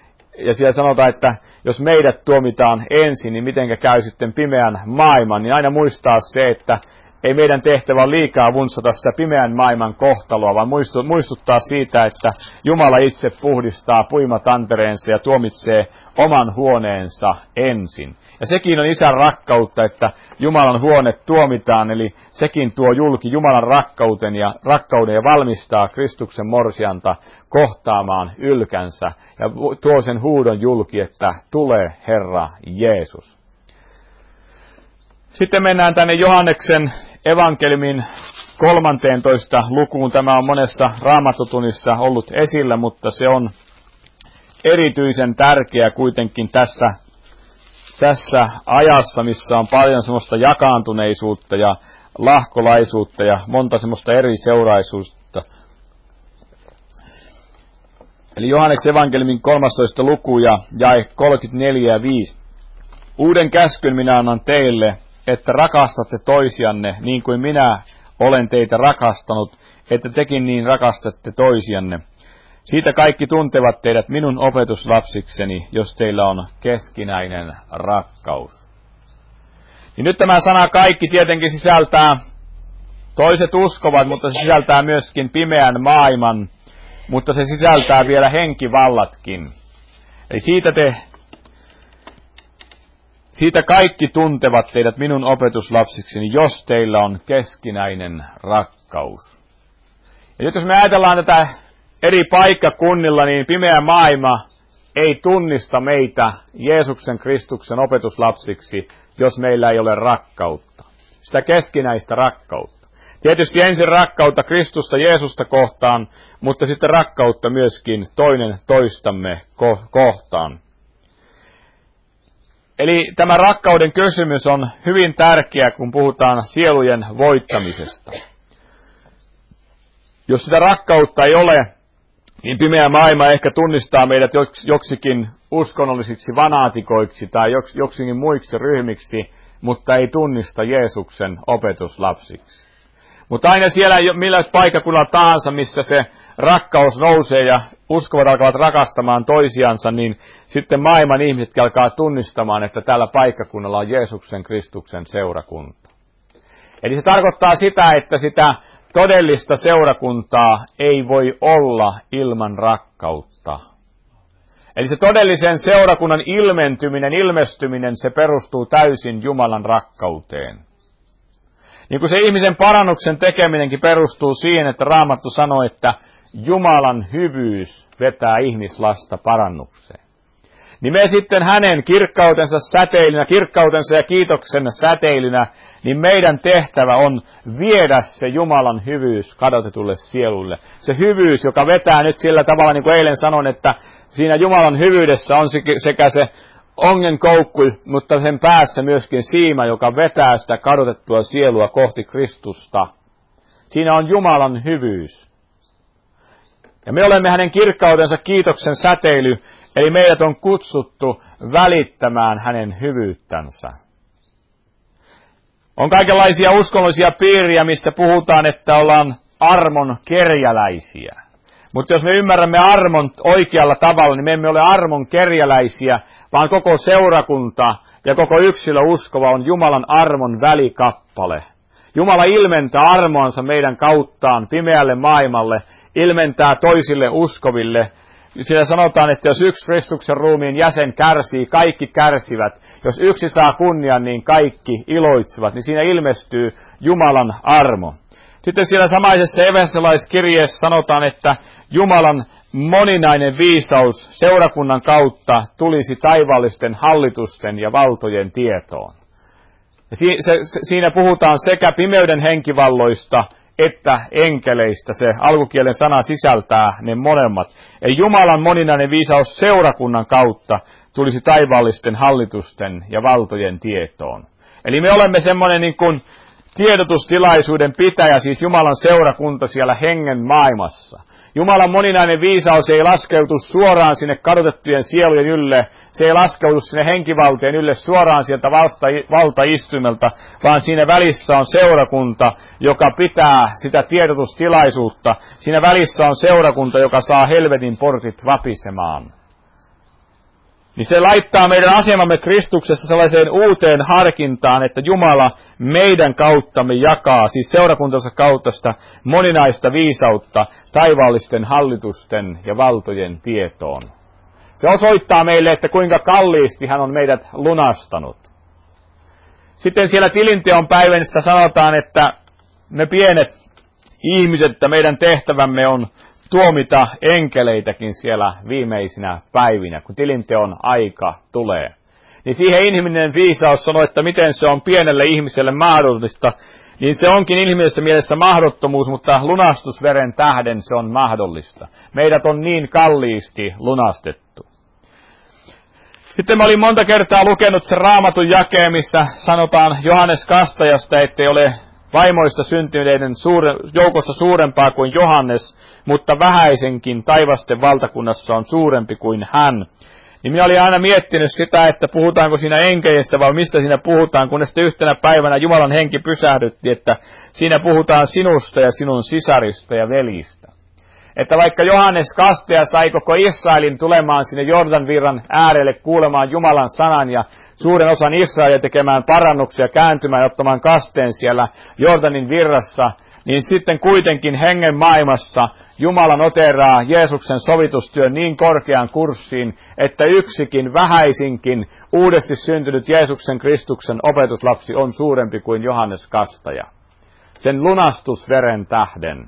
Ja siellä sanotaan, että jos meidät tuomitaan ensin, niin mitenkä käy sitten pimeän maailman, niin aina muistaa se, että ei meidän tehtävä ole liikaa vuntsata sitä pimeän maailman kohtaloa, vaan muistuttaa siitä, että Jumala itse puhdistaa puimatantereensa ja tuomitsee oman huoneensa ensin. Ja sekin on Isän rakkautta, että Jumalan huone tuomitaan, eli sekin tuo julki Jumalan rakkauden ja valmistaa Kristuksen morsianta kohtaamaan ylkänsä ja tuo sen huudon julki, että tule Herra Jeesus. Sitten mennään tänne Johanneksen evankeliumin 13. lukuun. Tämä on monessa raamattotunnissa ollut esillä, mutta se on erityisen tärkeä kuitenkin tässä ajassa, missä on paljon semmoista jakaantuneisuutta ja lahkolaisuutta ja monta semmoista eri seuraisuutta. Eli Johanneksen evankeliumin 13. luku ja jae 34 ja 5. Uuden käskyn minä annan teille, että rakastatte toisianne niin kuin minä olen teitä rakastanut, että tekin niin rakastatte toisianne. Siitä kaikki tuntevat teidät minun opetuslapsikseni, jos teillä on keskinäinen rakkaus. Niin nyt tämä sana kaikki tietenkin sisältää, toiset uskovat, mutta se sisältää myöskin pimeän maailman, mutta se sisältää vielä henkivallatkin. Eli siitä te Siitä kaikki tuntevat teidät minun opetuslapsikseni, jos teillä on keskinäinen rakkaus. Ja nyt jos me ajatellaan tätä eri paikkakunnilla, niin pimeä maailma ei tunnista meitä Jeesuksen Kristuksen opetuslapsiksi, jos meillä ei ole rakkautta. Sitä keskinäistä rakkautta. Tietysti ensin rakkautta Kristusta Jeesusta kohtaan, mutta sitten rakkautta myöskin toinen toistamme kohtaan. Eli tämä rakkauden kysymys on hyvin tärkeä, kun puhutaan sielujen voittamisesta. Jos sitä rakkautta ei ole, niin pimeä maailma ehkä tunnistaa meidät joksikin uskonnollisiksi fanaatikoiksi tai joksikin muiksi ryhmiksi, mutta ei tunnista Jeesuksen opetuslapsiksi. Mutta aina siellä, millä paikkakunnalla tahansa, missä se rakkaus nousee ja uskovat alkavat rakastamaan toisiansa, niin sitten maailman ihmiset alkaa tunnistamaan, että tällä paikkakunnalla on Jeesuksen Kristuksen seurakunta. Eli se tarkoittaa sitä, että sitä todellista seurakuntaa ei voi olla ilman rakkautta. Eli se todellisen seurakunnan ilmestyminen, se perustuu täysin Jumalan rakkauteen. Niin kuin se ihmisen parannuksen tekeminenkin perustuu siihen, että Raamattu sanoo, että Jumalan hyvyys vetää ihmislasta parannukseen. Niin me sitten hänen kirkkautensa säteilynä, kirkkautensa ja kiitoksen säteilynä, niin meidän tehtävä on viedä se Jumalan hyvyys kadotetulle sielulle. Se hyvyys, joka vetää nyt sillä tavalla, niin kuin eilen sanoin, että siinä Jumalan hyvyydessä on sekä se ongenkoukku, mutta sen päässä myöskin siima, joka vetää sitä kadotettua sielua kohti Kristusta. Siinä on Jumalan hyvyys. Ja me olemme hänen kirkkautensa kiitoksen säteily, eli meidät on kutsuttu välittämään hänen hyvyyttänsä. On kaikenlaisia uskonnollisia piiriä, missä puhutaan, että ollaan armon kerjäläisiä. Mutta jos me ymmärrämme armon oikealla tavalla, niin me emme ole armon kerjäläisiä, vaan koko seurakunta ja koko yksilö uskova on Jumalan armon välikappale. Jumala ilmentää armoansa meidän kauttaan pimeälle maailmalle, ilmentää toisille uskoville. Siellä sanotaan, että jos yksi Kristuksen ruumiin jäsen kärsii, kaikki kärsivät. Jos yksi saa kunnian, niin kaikki iloitsevat. Niin siinä ilmestyy Jumalan armo. Sitten siellä samaisessa efesolaiskirjeessä sanotaan, että Jumalan moninainen viisaus seurakunnan kautta tulisi taivaallisten hallitusten ja valtojen tietoon. Ja siinä puhutaan sekä pimeyden henkivalloista että enkeleistä. Se alkukielen sana sisältää ne molemmat. Eli Jumalan moninainen viisaus seurakunnan kautta tulisi taivaallisten hallitusten ja valtojen tietoon. Eli me olemme semmoinen niin kuin tiedotustilaisuuden pitäjä, siis Jumalan seurakunta siellä hengen maailmassa. Jumalan moninainen viisaus ei laskeutu suoraan sinne kadotettujen sielujen ylle, se ei laskeutu sinne henkivaltojen ylle suoraan sieltä valtaistuimelta, vaan siinä välissä on seurakunta, joka pitää sitä tiedotustilaisuutta. Siinä välissä on seurakunta, joka saa helvetin portit vapisemaan. Niin se laittaa meidän asemamme Kristuksessa sellaiseen uuteen harkintaan, että Jumala meidän kauttamme jakaa, siis seurakuntansa kautta sitä moninaista viisautta taivaallisten hallitusten ja valtojen tietoon. Se osoittaa meille, että kuinka kalliisti hän on meidät lunastanut. Sitten siellä tilinteon päivänistä sanotaan, että me pienet ihmiset, että meidän tehtävämme on tuomita enkeleitäkin siellä viimeisinä päivinä, kun tilinteon aika tulee. Niin siihen inhimillinen viisaus sanoo, että miten se on pienelle ihmiselle mahdollista, niin se onkin inhimillisessä mielessä mahdottomuus, mutta lunastusveren tähden se on mahdollista. Meidät on niin kalliisti lunastettu. Sitten mä olin monta kertaa lukenut sen Raamatun jakeen, missä sanotaan Johannes Kastajasta, ettei ole vaimoista syntyneiden joukossa suurempaa kuin Johannes, mutta vähäisenkin taivasten valtakunnassa on suurempi kuin hän. Niin minä olin aina miettinyt sitä, että puhutaanko siinä enkeistä vai mistä siinä puhutaan, kunnes sitten yhtenä päivänä Jumalan henki pysähdytti, että siinä puhutaan sinusta ja sinun sisarista ja velistä. Että vaikka Johannes Kastaja sai koko Israelin tulemaan sinne Jordanvirran äärelle kuulemaan Jumalan sanan ja suuren osan Israelia tekemään parannuksia, kääntymään ja ottamaan kasteen siellä Jordanin virrassa, niin sitten kuitenkin hengen maailmassa Jumala noteraa Jeesuksen sovitustyön niin korkeaan kurssiin, että yksikin vähäisinkin uudesti syntynyt Jeesuksen Kristuksen opetuslapsi on suurempi kuin Johannes Kastaja. Sen lunastusveren tähden.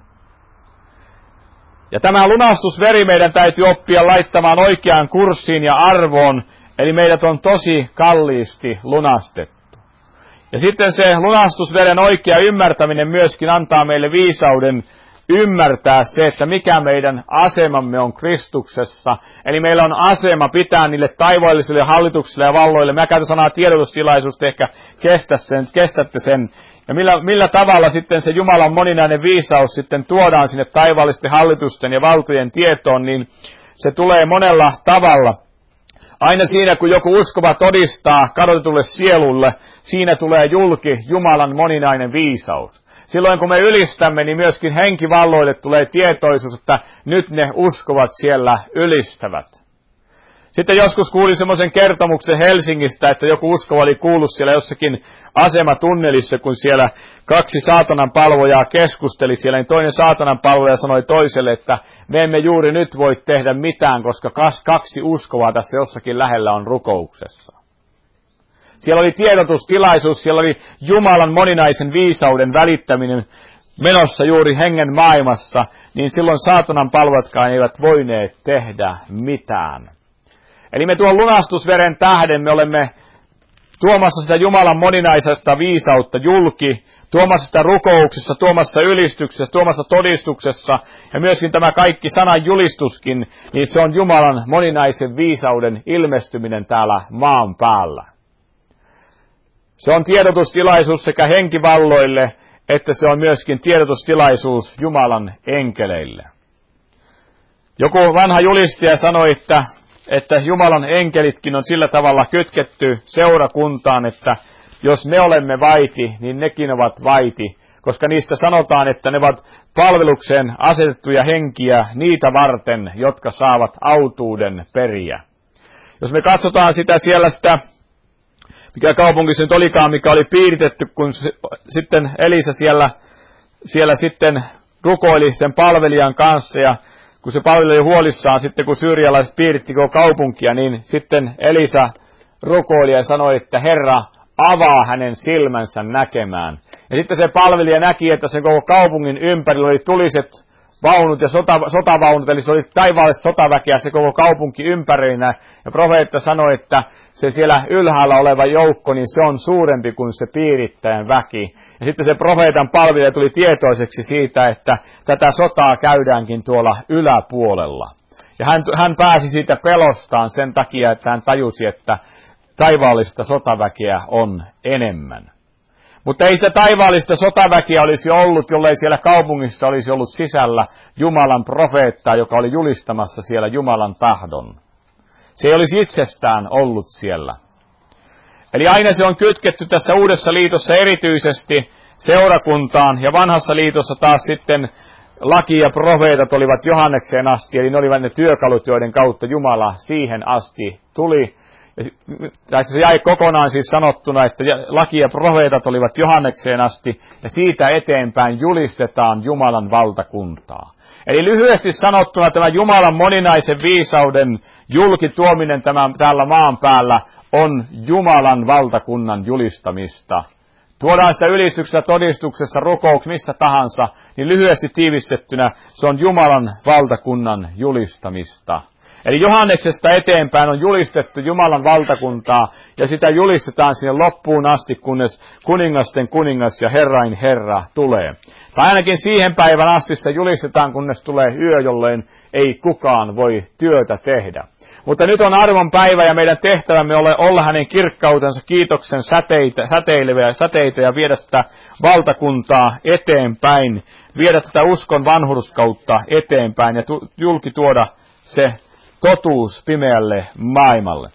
Ja tämä lunastusveri meidän täytyy oppia laittamaan oikeaan kurssiin ja arvoon, eli meidät on tosi kalliisti lunastettu. Ja sitten se lunastusveren oikea ymmärtäminen myöskin antaa meille viisauden ymmärtää se, että mikä meidän asemamme on Kristuksessa. Eli meillä on asema pitää niille taivaallisille hallituksille ja valloille. Mä käytän sanaa tiedotustilaisuus, ehkä kestätte sen. Ja millä tavalla sitten se Jumalan moninainen viisaus sitten tuodaan sinne taivaallisten hallitusten ja valtojen tietoon, niin se tulee monella tavalla. Aina siinä, kun joku uskova todistaa kadotetulle sielulle, siinä tulee julki Jumalan moninainen viisaus. Silloin kun me ylistämme, niin myöskin henkivalloille tulee tietoisuus, että nyt ne uskovat siellä ylistävät. Sitten joskus kuulin semmoisen kertomuksen Helsingistä, että joku uskova oli kuullut siellä jossakin asematunnelissa, kun siellä kaksi saatanan palvojaa keskusteli siellä, niin toinen saatanan palvoja sanoi toiselle, että me emme juuri nyt voi tehdä mitään, koska kaksi uskovaa tässä jossakin lähellä on rukouksessa. Siellä oli tiedotustilaisuus, siellä oli Jumalan moninaisen viisauden välittäminen menossa juuri hengen maailmassa, niin silloin saatanan palvotkaan eivät voineet tehdä mitään. Eli me tuon lunastusveren tähden me olemme tuomassa sitä Jumalan moninaisesta viisautta julki, tuomassa sitä rukouksessa, tuomassa ylistyksessä, tuomassa todistuksessa, ja myöskin tämä kaikki sanan julistuskin, niin se on Jumalan moninaisen viisauden ilmestyminen täällä maan päällä. Se on tiedotustilaisuus sekä henkivalloille, että se on myöskin tiedotustilaisuus Jumalan enkeleille. Joku vanha julistaja sanoi, että Jumalan enkelitkin on sillä tavalla kytketty seurakuntaan, että jos me olemme vaiti, niin nekin ovat vaiti, koska niistä sanotaan, että ne ovat palvelukseen asetettuja henkiä niitä varten, jotka saavat autuuden periä. Jos me katsotaan sitä, mikä kaupunki se nyt olikaan, mikä oli piiritetty, kun sitten Elisa siellä sitten rukoili sen palvelijan kanssa, ja kun se palvelija oli huolissaan sitten, kun syyrialaiset piiritti koko kaupunkia, niin sitten Elisa rukoili ja sanoi, että Herra, avaa hänen silmänsä näkemään. Ja sitten se palvelija näki, että sen koko kaupungin ympärillä oli tuliset vaunut ja sotavaunut, eli se oli taivaalliset sotaväkeä se koko kaupunki ympärinä. Ja profeetta sanoi, että se siellä ylhäällä oleva joukko, niin se on suurempi kuin se piirittäjän väki. Ja sitten se profeetan palvelija tuli tietoiseksi siitä, että tätä sotaa käydäänkin tuolla yläpuolella. Ja hän pääsi siitä pelostaan sen takia, että hän tajusi, että taivaallista sotaväkeä on enemmän. Mutta ei sitä taivaallista sotaväkeä olisi ollut, jollei siellä kaupungissa olisi ollut sisällä Jumalan profeettaa, joka oli julistamassa siellä Jumalan tahdon. Se ei olisi itsestään ollut siellä. Eli aina se on kytketty tässä Uudessa liitossa erityisesti seurakuntaan, ja Vanhassa liitossa taas sitten laki ja profeetat olivat Johannekseen asti, eli ne olivat ne työkalut, joiden kautta Jumala siihen asti tuli. Ja se jäi kokonaan siis sanottuna, että laki ja profeetat olivat Johannekseen asti, ja siitä eteenpäin julistetaan Jumalan valtakuntaa. Eli lyhyesti sanottuna tämä Jumalan moninaisen viisauden julkituominen täällä maan päällä on Jumalan valtakunnan julistamista. Tuodaan sitä ylistyksessä, todistuksessa, rukouksessa, missä tahansa, niin lyhyesti tiivistettynä se on Jumalan valtakunnan julistamista. Eli Johanneksesta eteenpäin on julistettu Jumalan valtakuntaa, ja sitä julistetaan sinne loppuun asti, kunnes kuningasten kuningas ja Herrain Herra tulee. Tai ainakin siihen päivän asti se julistetaan, kunnes tulee yö, jolloin ei kukaan voi työtä tehdä. Mutta nyt on arvon päivä, ja meidän tehtävämme olla hänen kirkkautensa kiitoksen säteitä ja viedä sitä valtakuntaa eteenpäin, viedä tätä uskon vanhurskautta eteenpäin ja julki tuoda se totuus pimeälle maailmalle.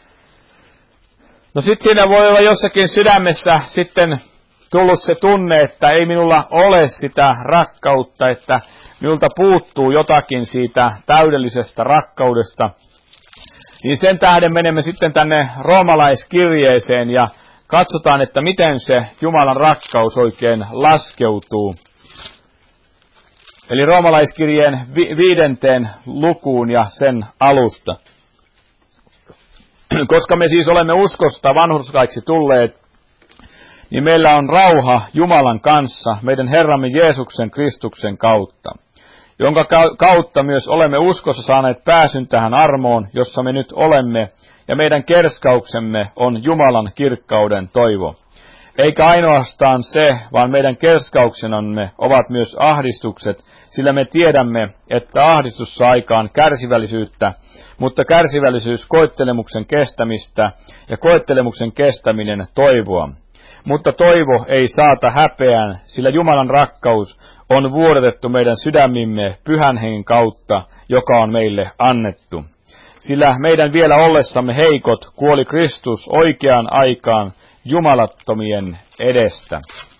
No sitten siinä voi olla jossakin sydämessä sitten tullut se tunne, että ei minulla ole sitä rakkautta, että minulta puuttuu jotakin siitä täydellisestä rakkaudesta. Niin sen tähden menemme sitten tänne roomalaiskirjeeseen ja katsotaan, että miten se Jumalan rakkaus oikein laskeutuu. Eli roomalaiskirjeen 5. lukuun ja sen alusta. Koska me siis olemme uskosta vanhurskaiksi tulleet, niin meillä on rauha Jumalan kanssa meidän Herramme Jeesuksen Kristuksen kautta, jonka kautta myös olemme uskossa saaneet pääsyn tähän armoon, jossa me nyt olemme, ja meidän kerskauksemme on Jumalan kirkkauden toivo. Eikä ainoastaan se, vaan meidän kerskauksenamme ovat myös ahdistukset, sillä me tiedämme, että ahdistus saa aikaan kärsivällisyyttä, mutta kärsivällisyys koettelemuksen kestämistä ja koettelemuksen kestäminen toivoa. Mutta toivo ei saata häpeään, sillä Jumalan rakkaus on vuodatettu meidän sydämimme Pyhän Hengen kautta, joka on meille annettu. Sillä meidän vielä ollessamme heikot kuoli Kristus oikeaan aikaan jumalattomien edestä.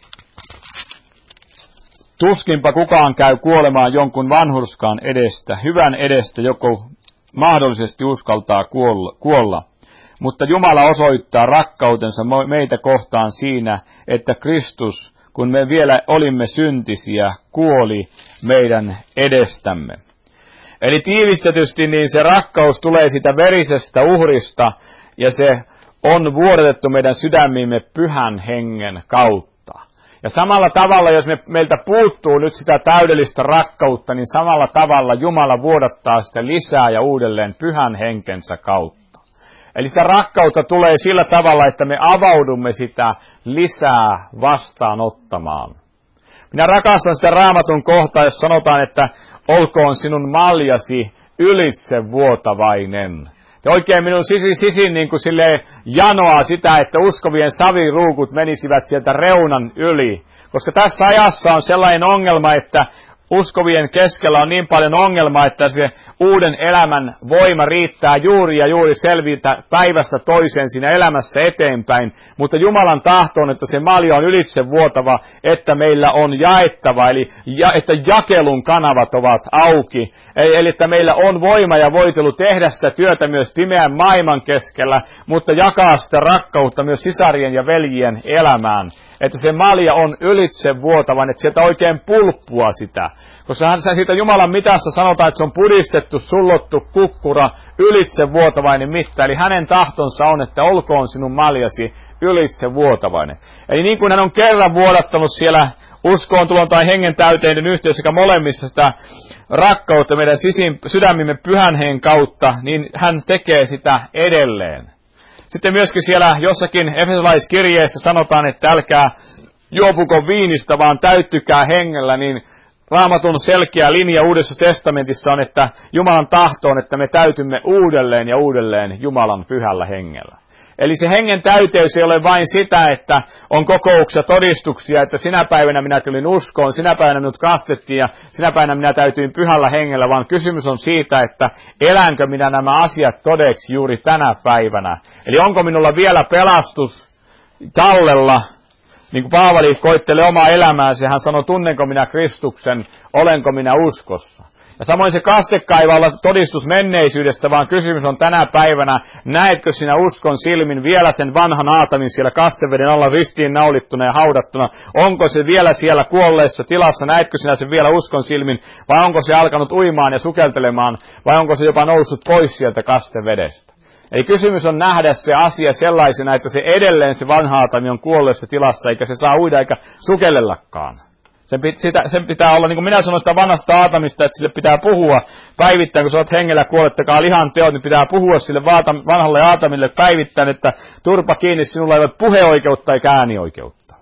Tuskinpa kukaan käy kuolemaan jonkun vanhurskaan edestä, hyvän edestä, joku mahdollisesti uskaltaa kuolla. Mutta Jumala osoittaa rakkautensa meitä kohtaan siinä, että Kristus, kun me vielä olimme syntisiä, kuoli meidän edestämme. Eli tiivistetysti niin se rakkaus tulee sitä verisestä uhrista, ja se on vuodatettu meidän sydämiimme Pyhän Hengen kautta. Ja samalla tavalla, jos meiltä puuttuu nyt sitä täydellistä rakkautta, niin samalla tavalla Jumala vuodattaa sitä lisää ja uudelleen Pyhän Henkensä kautta. Eli sitä rakkautta tulee sillä tavalla, että me avaudumme sitä lisää vastaanottamaan. Minä rakastan sitä Raamatun kohtaa, jos sanotaan, että olkoon sinun maljasi ylitse vuotavainen. Ja oikein minun sisin niin kuin silleen janoaa sitä, että uskovien saviruukut menisivät sieltä reunan yli. Koska tässä ajassa on sellainen ongelma, että uskovien keskellä on niin paljon ongelmaa, että se uuden elämän voima riittää juuri ja juuri selvitä päivästä toiseen siinä elämässä eteenpäin. Mutta Jumalan tahto on, että se malja on ylitse vuotava, että meillä on jaettava, eli että jakelun kanavat ovat auki. Eli että meillä on voima ja voitelu tehdä sitä työtä myös pimeän maailman keskellä, mutta jakaa sitä rakkautta myös sisarien ja veljien elämään. Että se malja on ylitse vuotavan, että sieltä oikein pulppua sitä. Koska siitä Jumalan mitassa sanotaan, että se on pudistettu, sullottu kukkura, ylitse vuotavainen mitta. Eli hänen tahtonsa on, että olkoon sinun maljasi ylitse vuotavainen. Eli niin kuin hän on kerran vuodattanut siellä uskoon tulon tai hengen täyteiden yhteydessä sekä molemmissa sitä rakkautta meidän sydämimme Pyhän Hengen kautta, niin hän tekee sitä edelleen. Sitten myöskin siellä jossakin efesolaiskirjeessä sanotaan, että älkää juopuko viinistä, vaan täyttykää hengellä, niin Raamatun selkeä linja Uudessa testamentissa on, että Jumalan tahto on, että me täytymme uudelleen ja uudelleen Jumalan Pyhällä Hengellä. Eli se hengen täyteys ei ole vain sitä, että on kokouksia, todistuksia, että sinä päivänä minä tulin uskoon, sinä päivänä minut kastettiin ja sinä päivänä minä täytyin Pyhällä Hengellä, vaan kysymys on siitä, että elänkö minä nämä asiat todeksi juuri tänä päivänä. Eli onko minulla vielä pelastus tallella, niin kuin Paavali koittelee omaa elämäänsä, hän sanoi, tunnenko minä Kristuksen, olenko minä uskossa. Ja samoin se kasteka ei olla todistus menneisyydestä, vaan kysymys on tänä päivänä, näetkö sinä uskon silmin vielä sen vanhan Aatamin siellä kasteveden alla ristiin naulittuna ja haudattuna? Onko se vielä siellä kuolleessa tilassa, näetkö sinä sen vielä uskon silmin, vai onko se alkanut uimaan ja sukeltelemaan, vai onko se jopa noussut pois sieltä kastevedestä? Eli kysymys on nähdä se asia sellaisena, että se edelleen se vanha Aatami on kuolleessa tilassa, eikä se saa uida eikä sukellellakaan. Sen pitää olla, niin kuin minä sanoin sitä vanhasta Aatamista, että sille pitää puhua päivittäin, kun sä oot hengellä kuolettakaa lihan teot, niin pitää puhua sille vanhalle Aatamille päivittäin, että turpa kiinni, sinulla ei ole puheoikeutta eikä äänioikeutta.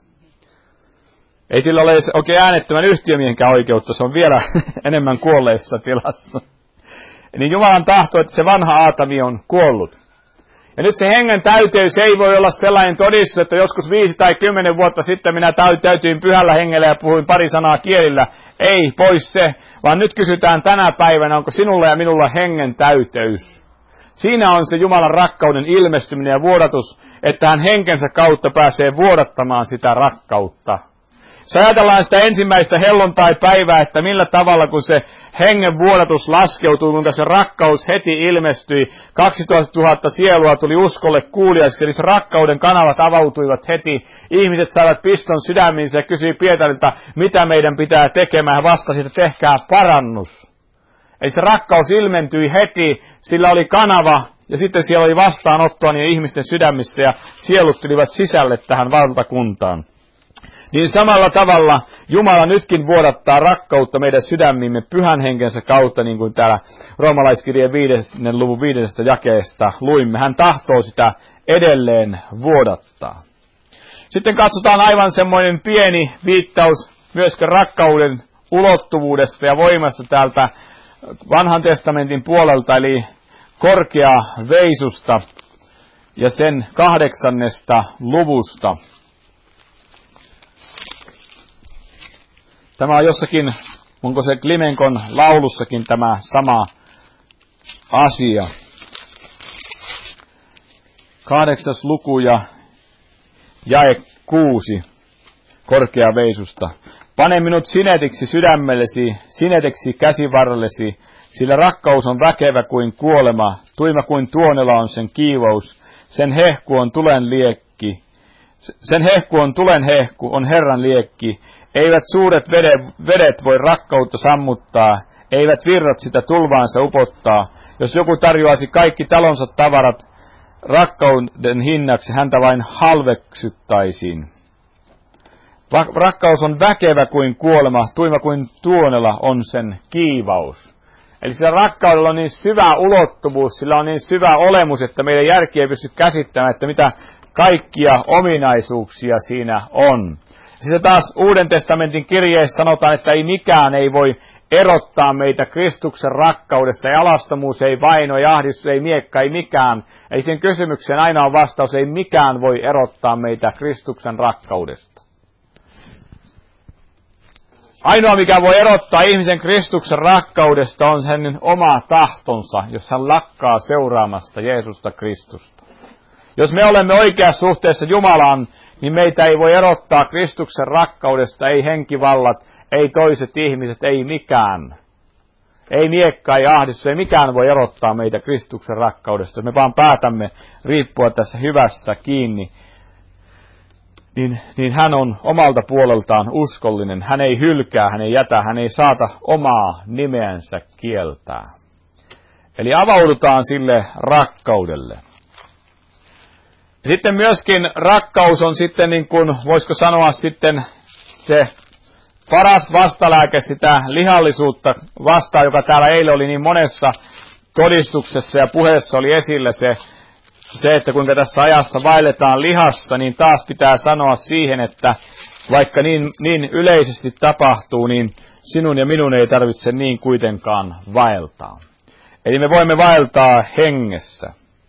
Ei sillä ole oikein äänettömän yhtiömiehenkään oikeutta, se on vielä enemmän kuolleessa tilassa. Niin Jumalan tahto, että se vanha Aatami on kuollut. Ja nyt se hengen täyteys ei voi olla sellainen todistus, että joskus 5 tai 10 vuotta sitten minä täytyin Pyhällä Hengellä ja puhuin pari sanaa kielillä. Ei, pois se, vaan nyt kysytään tänä päivänä, onko sinulla ja minulla hengen täyteys. Siinä on se Jumalan rakkauden ilmestyminen ja vuodatus, että hän henkensä kautta pääsee vuodattamaan sitä rakkautta. Jos ajatellaan sitä ensimmäistä helluntai-päivää, että millä tavalla kun se hengen vuodatus laskeutui, kuinka se rakkaus heti ilmestyi, 12 000 sielua tuli uskolle kuulijaisiksi, eli se rakkauden kanavat avautuivat heti. Ihmiset saivat piston sydämiinsä ja kysyi Pietarilta, mitä meidän pitää tekemään. Hän vastasi, että tehkää parannus. Eli se rakkaus ilmentyi heti, sillä oli kanava, ja sitten siellä oli vastaanottoa niin ihmisten sydämissä, ja sielut tulivat sisälle tähän valtakuntaan. Niin samalla tavalla Jumala nytkin vuodattaa rakkautta meidän sydämiimme pyhän henkensä kautta, niin kuin täällä Roomalaiskirjeen 5. luvun 5. jakeesta luimme. Hän tahtoo sitä edelleen vuodattaa. Sitten katsotaan aivan semmoinen pieni viittaus myöskin rakkauden ulottuvuudesta ja voimasta täältä Vanhan testamentin puolelta, eli korkea veisusta ja sen 8. luvusta. Tämä on jossakin, onko se Klimenkon laulussakin tämä sama asia. 8. luku ja jae 6 korkeaveisusta. Pane minut sinetiksi sydämellesi, sineteksi käsivarrellesi, sillä rakkaus on väkevä kuin kuolema, tuima kuin tuonela on sen kiivous, sen hehku on tulen liekki. Sen hehku on tulen hehku, on Herran liekki. Eivät suuret vedet voi rakkautta sammuttaa, eivät virrat sitä tulvaansa upottaa. Jos joku tarjoaisi kaikki talonsa tavarat rakkauden hinnaksi, häntä vain halveksyttäisiin. Rakkaus on väkevä kuin kuolema, tuima kuin tuonela on sen kiivaus. Eli sillä rakkaudella on niin syvä ulottuvuus, sillä on niin syvä olemus, että meidän järki ei pysty käsittämään, että mitä kaikkia ominaisuuksia siinä on. Sitten taas Uuden testamentin kirjeessä sanotaan, että mikään ei voi erottaa meitä Kristuksen rakkaudesta. Ei alastomuus, ei vaino, ei ahdistus, ei miekka, ei mikään. Ei sen kysymykseen aina on vastaus, ei mikään voi erottaa meitä Kristuksen rakkaudesta. Ainoa, mikä voi erottaa ihmisen Kristuksen rakkaudesta, on hänen oma tahtonsa, jos hän lakkaa seuraamasta Jeesusta Kristusta. Jos me olemme oikeassa suhteessa Jumalaan, niin meitä ei voi erottaa Kristuksen rakkaudesta, ei henkivallat, ei toiset ihmiset, ei mikään. Ei miekka, ei ahdistus, ei mikään voi erottaa meitä Kristuksen rakkaudesta. Me vaan päätämme riippua tässä hyvässä kiinni. Niin hän on omalta puoleltaan uskollinen. Hän ei hylkää, hän ei jätä, hän ei saata omaa nimeänsä kieltää. Eli avaudutaan sille rakkaudelle. Sitten myöskin rakkaus on sitten niin kuin, voisiko sanoa sitten se paras vastalääke sitä lihallisuutta vastaan, joka täällä eilen oli niin monessa todistuksessa ja puheessa oli esillä se, että kuinka tässä ajassa vaelletaan lihassa, niin taas pitää sanoa siihen, että vaikka niin yleisesti tapahtuu, niin sinun ja minun ei tarvitse niin kuitenkaan vaeltaa. Eli me voimme vaeltaa hengessä.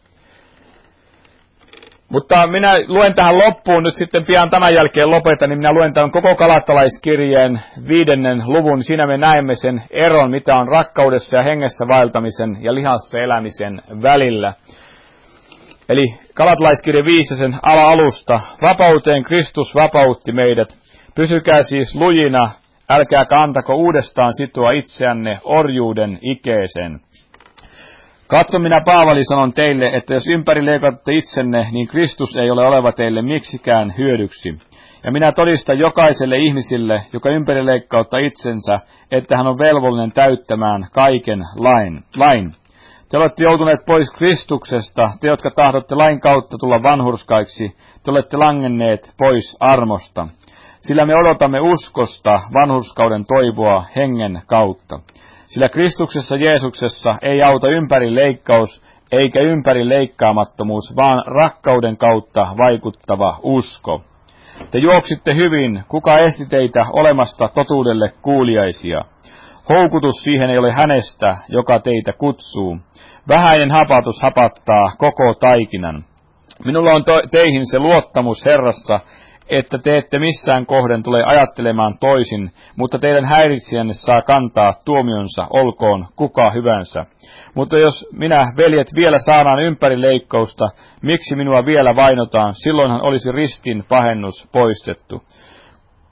Mutta minä luen tähän loppuun nyt sitten pian tämän jälkeen lopetan, niin minä luen tämän koko Galatalaiskirjeen 5. luvun. Siinä me näemme sen eron, mitä on rakkaudessa ja hengessä vaeltamisen ja lihassa elämisen välillä. Eli Galatalaiskirje 5 sen alusta. Vapauteen Kristus vapautti meidät. Pysykää siis lujina, älkääkä antako uudestaan sitoa itseänne orjuuden ikeeseen. Katso, minä Paavali sanon teille, että jos ympärileikatte itsenne, niin Kristus ei ole oleva teille miksikään hyödyksi. Ja minä todistan jokaiselle ihmisille, joka ympärileikkauttaa itsensä, että hän on velvollinen täyttämään kaiken lain. Te olette joutuneet pois Kristuksesta, te jotka tahdotte lain kautta tulla vanhurskaiksi, te olette langenneet pois armosta. Sillä me odotamme uskosta vanhurskauden toivoa hengen kautta. Sillä Kristuksessa Jeesuksessa ei auta ympärileikkaus eikä ympärileikkaamattomuus, vaan rakkauden kautta vaikuttava usko. Te juoksitte hyvin, kuka esti teitä olemasta totuudelle kuuliaisia. Houkutus siihen ei ole hänestä, joka teitä kutsuu. Vähäinen hapatus hapattaa koko taikinan. Minulla on teihin se luottamus Herrassa, että te ette missään kohden tule ajattelemaan toisin, mutta teidän häiritsijänne saa kantaa tuomionsa, olkoon kuka hyvänsä. Mutta jos minä, veljet, vielä saadaan ympärileikkausta, miksi minua vielä vainotaan, silloinhan olisi ristin pahennus poistettu.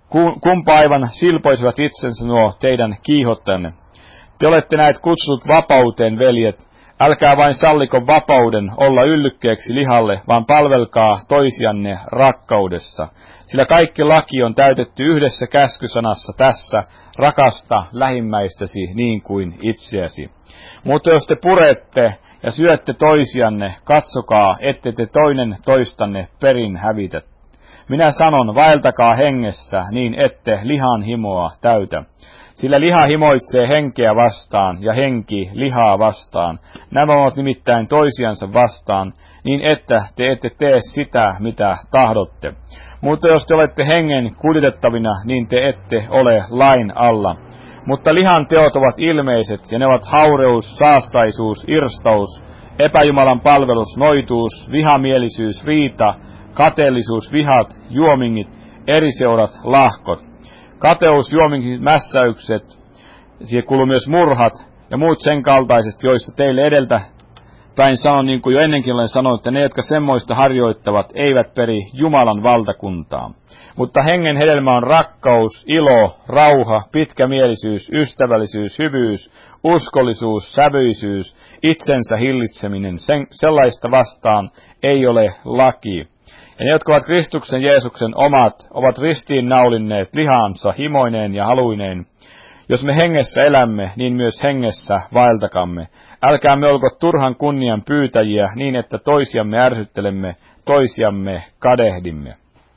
kumpa aivan silpoisivat itsensä nuo teidän kiihottajanne. Te olette näet kutsutut vapauteen, veljet. Älkää vain salliko vapauden olla yllykkeeksi lihalle, vaan palvelkaa toisianne rakkaudessa. Sillä kaikki laki on täytetty yhdessä käskysanassa tässä, rakasta lähimmäistäsi niin kuin itseäsi. Mutta jos te purette ja syötte toisianne, katsokaa, ette te toinen toistanne perin hävitä. Minä sanon, vaeltakaa hengessä, niin ette lihan himoa täytä. Sillä liha himoitsee henkeä vastaan ja henki lihaa vastaan. Nämä ovat nimittäin toisiansa vastaan, niin että te ette tee sitä, mitä tahdotte. Mutta jos te olette hengen kuljetettavina, niin te ette ole lain alla. Mutta lihan teot ovat ilmeiset, ja ne ovat haureus, saastaisuus, irstaus, epäjumalan palvelus, noituus, vihamielisyys, riita, kateellisuus, vihat, juomingit, eriseurat, lahkot. Kateus, juomingit, mässäykset, siihen kuuluu myös murhat ja muut sen kaltaiset, joista teille edeltä päin sanon, niin kuin jo ennenkin olen sanonut, että ne, jotka semmoista harjoittavat, eivät peri Jumalan valtakuntaa. Mutta hengen hedelmä on rakkaus, ilo, rauha, pitkämielisyys, ystävällisyys, hyvyys, uskollisuus, sävyisyys, itsensä hillitseminen. Sellaista vastaan ei ole laki. Ja ne, jotka ovat Kristuksen Jeesuksen omat, ovat ristiin naulinneet lihansa himoineen ja haluineen. Jos me hengessä elämme, niin myös hengessä vaeltakamme. Älkäämme olko turhan kunnian pyytäjiä niin, että toisiamme ärsyttelemme, toisiamme kadehdimme.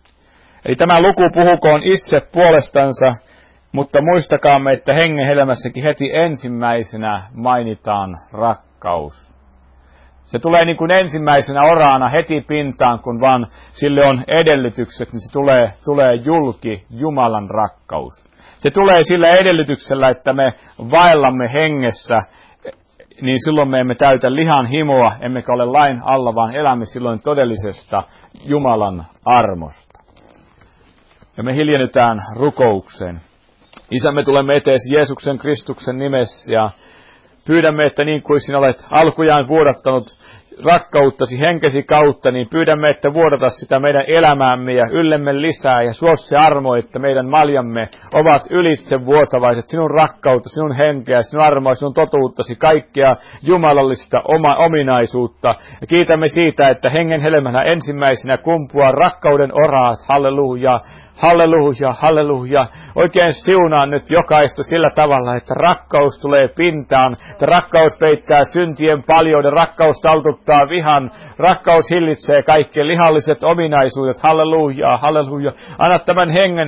Eli tämä luku puhukoon itse puolestansa, mutta muistakaamme, että hengen elämässäkin heti ensimmäisenä mainitaan rakkaus. Se tulee niin kuin ensimmäisenä oraana heti pintaan, kun vaan sille on edellytykset, niin se tulee julki Jumalan rakkaus. Se tulee sillä edellytyksellä, että me vaellamme hengessä, niin silloin me emme täytä lihan himoa, emmekä ole lain alla, vaan elämme silloin todellisesta Jumalan armosta. Ja me hiljennytään rukoukseen. Isä, me tulemme eteesi Jeesuksen Kristuksen nimessä ja pyydämme, että niin kuin sinä olet alkujaan vuodattanut rakkauttasi henkesi kautta, niin pyydämme, että vuodata sitä meidän elämäämme ja yllemme lisää ja suo se armo, että meidän maljamme ovat ylitse vuotavaiset. Sinun rakkautta, sinun henkeä, sinun armoa, sinun totuuttasi, kaikkea jumalallista ominaisuutta. Ja kiitämme siitä, että hengen hedelmänä ensimmäisenä kumpuaa rakkauden oraat. Halleluja. Halleluja, halleluja. Oikein siunaan nyt jokaista sillä tavalla, että rakkaus tulee pintaan, että rakkaus peittää syntien paljouden, rakkaus taltuttaa vihan, rakkaus hillitsee kaikki lihalliset ominaisuudet. Halleluja, halleluja. Anna tämän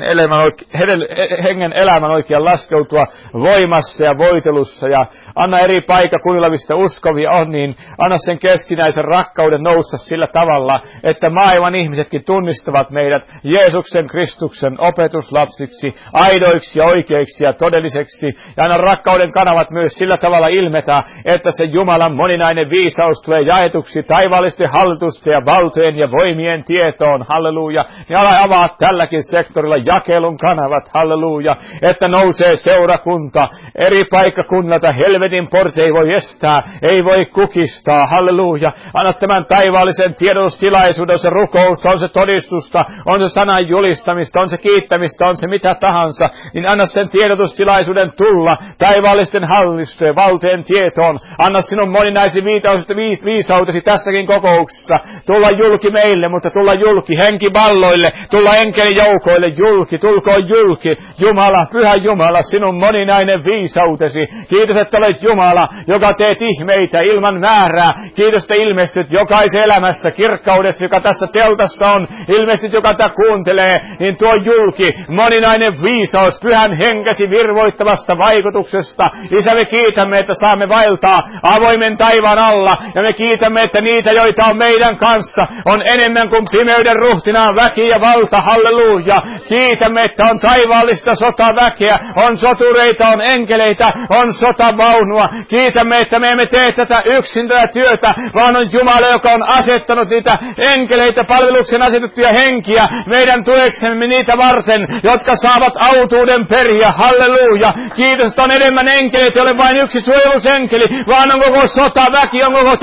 hengen elämän oikein laskeutua voimassa ja voitelussa ja anna eri paikkakunnilla, mistä uskovia on, niin anna sen keskinäisen rakkauden nousta sillä tavalla, että maailman ihmisetkin tunnistavat meidät Jeesuksen Kristuksen opetuslapsiksi, aidoiksi ja oikeiksi ja todelliseksi. Ja anna rakkauden kanavat myös sillä tavalla ilmetä, että se Jumalan moninainen viisaus tulee jaetuksi taivaallisten hallitusten ja valtojen ja voimien tietoon. Halleluja. Ja avaa tälläkin sektorilla jakelun kanavat. Halleluja. Että nousee seurakunta eri paikkakunnalta. Helvetin porti ei voi estää, ei voi kukistaa. Halleluja. Anna tämän taivaallisen tiedotustilaisuuden, se rukousta, on se todistusta, on se sanan julistamista, on se kiittämistä, on se mitä tahansa, niin anna sen tiedotustilaisuuden tulla taivaallisten hallistujen valteen tietoon. Anna sinun moninaisen viisautesi tässäkin kokouksessa tulla julki meille, mutta tulla julki henkivalloille, tulla enkelijoukoille julki, tulkoon julki. Jumala, pyhä Jumala, sinun moninainen viisautesi. Kiitos, että olet Jumala, joka teet ihmeitä ilman määrää. Kiitos, että ilmestyt jokaisen elämässä kirkkaudessa, joka tässä teltassa on. Ilmestyt, joka tätä kuuntelee, niin tuo julki moninainen viisaus pyhän henkesi virvoittavasta vaikutuksesta. Isä, me kiitämme, että saamme vaeltaa avoimen taivaan alla, ja me kiitämme, että niitä, joita on meidän kanssa, on enemmän kuin pimeyden ruhtinaan väki ja valta. Halleluja. Kiitämme, että on taivaallista sotaväkeä, on sotureita, on enkeleitä, on sotavaunua. Kiitämme, että me emme tee tätä yksin tätä työtä, vaan on Jumala, joka on asettanut niitä enkeleitä, palveluksen asetettuja henkiä meidän tueksemme niitä varten, jotka saavat autuuden periä. Halleluja. Kiitos, että on enemmän enkeleitä, ei ole vain yksi suojelusenkeli, vaan on koko sotaväki, on koko taivaallinen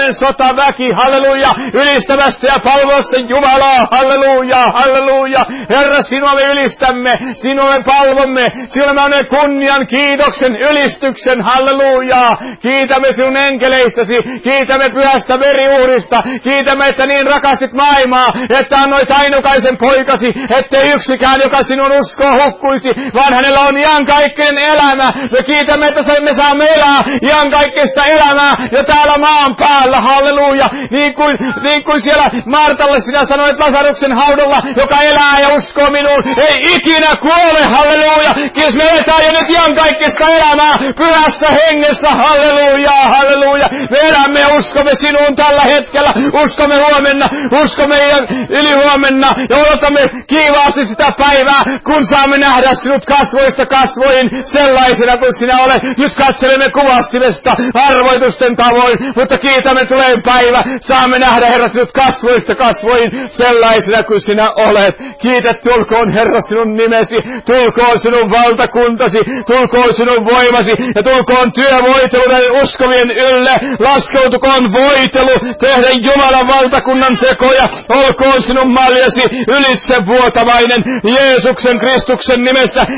Israelin sotaväki, halleluja, ylistämässä ja palvomassa Jumalaa, halleluja, halleluja. Herra, sinua me ylistämme, sinua me palvomme, sinua me annamme kunnian, kiitoksen, ylistyksen, halleluja. Kiitämme sinun enkeleistäsi, kiitämme pyhästä veriuhrista, kiitämme, että niin rakastit maailmaa, että annoit ainukaisen poikasi, ettei yksikään, joka sinun uskoo hukkuisi, vaan hänellä on iankaikkinen elämä. Me kiitämme, että me saamme elää iankaikkista elämää ja täällä maan päällä, halleluja. Niin kuin siellä Martalle sinä sanoit Lasaruksen haudalla, joka elää ja uskoo minuun, ei ikinä kuole, halleluja. Kiitos, me eletään jo nyt iankaikkista elämää pyhässä hengessä, halleluja, halleluja. Me elämme ja uskomme sinuun tällä hetkellä, uskomme huomenna, uskomme ylihuomenna ja odotamme kiivaasti sitä päivää, kun saamme nähdä sinut kasvoista kasvoihin sellaisena kuin sinä olet. Nyt katselemme kuvastimesta arvoitusten tavoin, mutta kiitämme tulee päivä, saamme nähdä Herra sinut kasvoista kasvoihin sellaisena kuin sinä olet. Kiitetty olkoon Herra sinun nimesi, tulkoon sinun valtakuntasi, tulkoon sinun voimasi ja tulkoon työvoitelu uskovien ylle, laskeutukoon voitelu, tehdä Jumalan valtakunnan tekoja, olkoon sinun maljasi ylitse vuotavainen Jeesuksen Kristuksen nimessä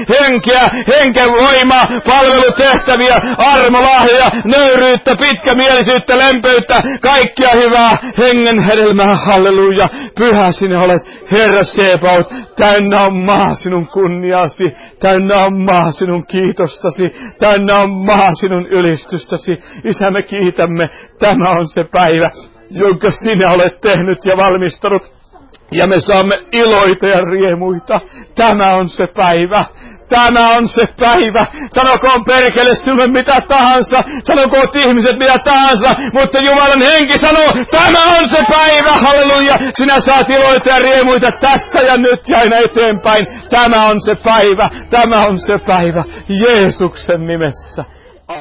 henken voimaa, palvelutehtäviä, armolahjoja, nöyryyttä, pitkämielisyyttä, lempeyttä, kaikkia hyvää hengen hedelmää, halleluja. Pyhä sinä olet, Herra Sebaot, täynnä on maa sinun kunniasi, täynnä on maa sinun kiitostasi, täynnä on maa sinun ylistystäsi. Isä, me kiitämme, tämä on se päivä, jonka sinä olet tehnyt ja valmistanut. Ja me saamme iloita ja riemuita. Tämä on se päivä. Tämä on se päivä. Sanokoon perkele sinulle mitä tahansa. Sanokoon ihmiset mitä tahansa. Mutta Jumalan henki sanoo, tämä on se päivä. Halleluja. Sinä saat iloita ja riemuita tässä ja nyt ja aina eteenpäin. Tämä on se päivä. Tämä on se päivä. Jeesuksen nimessä.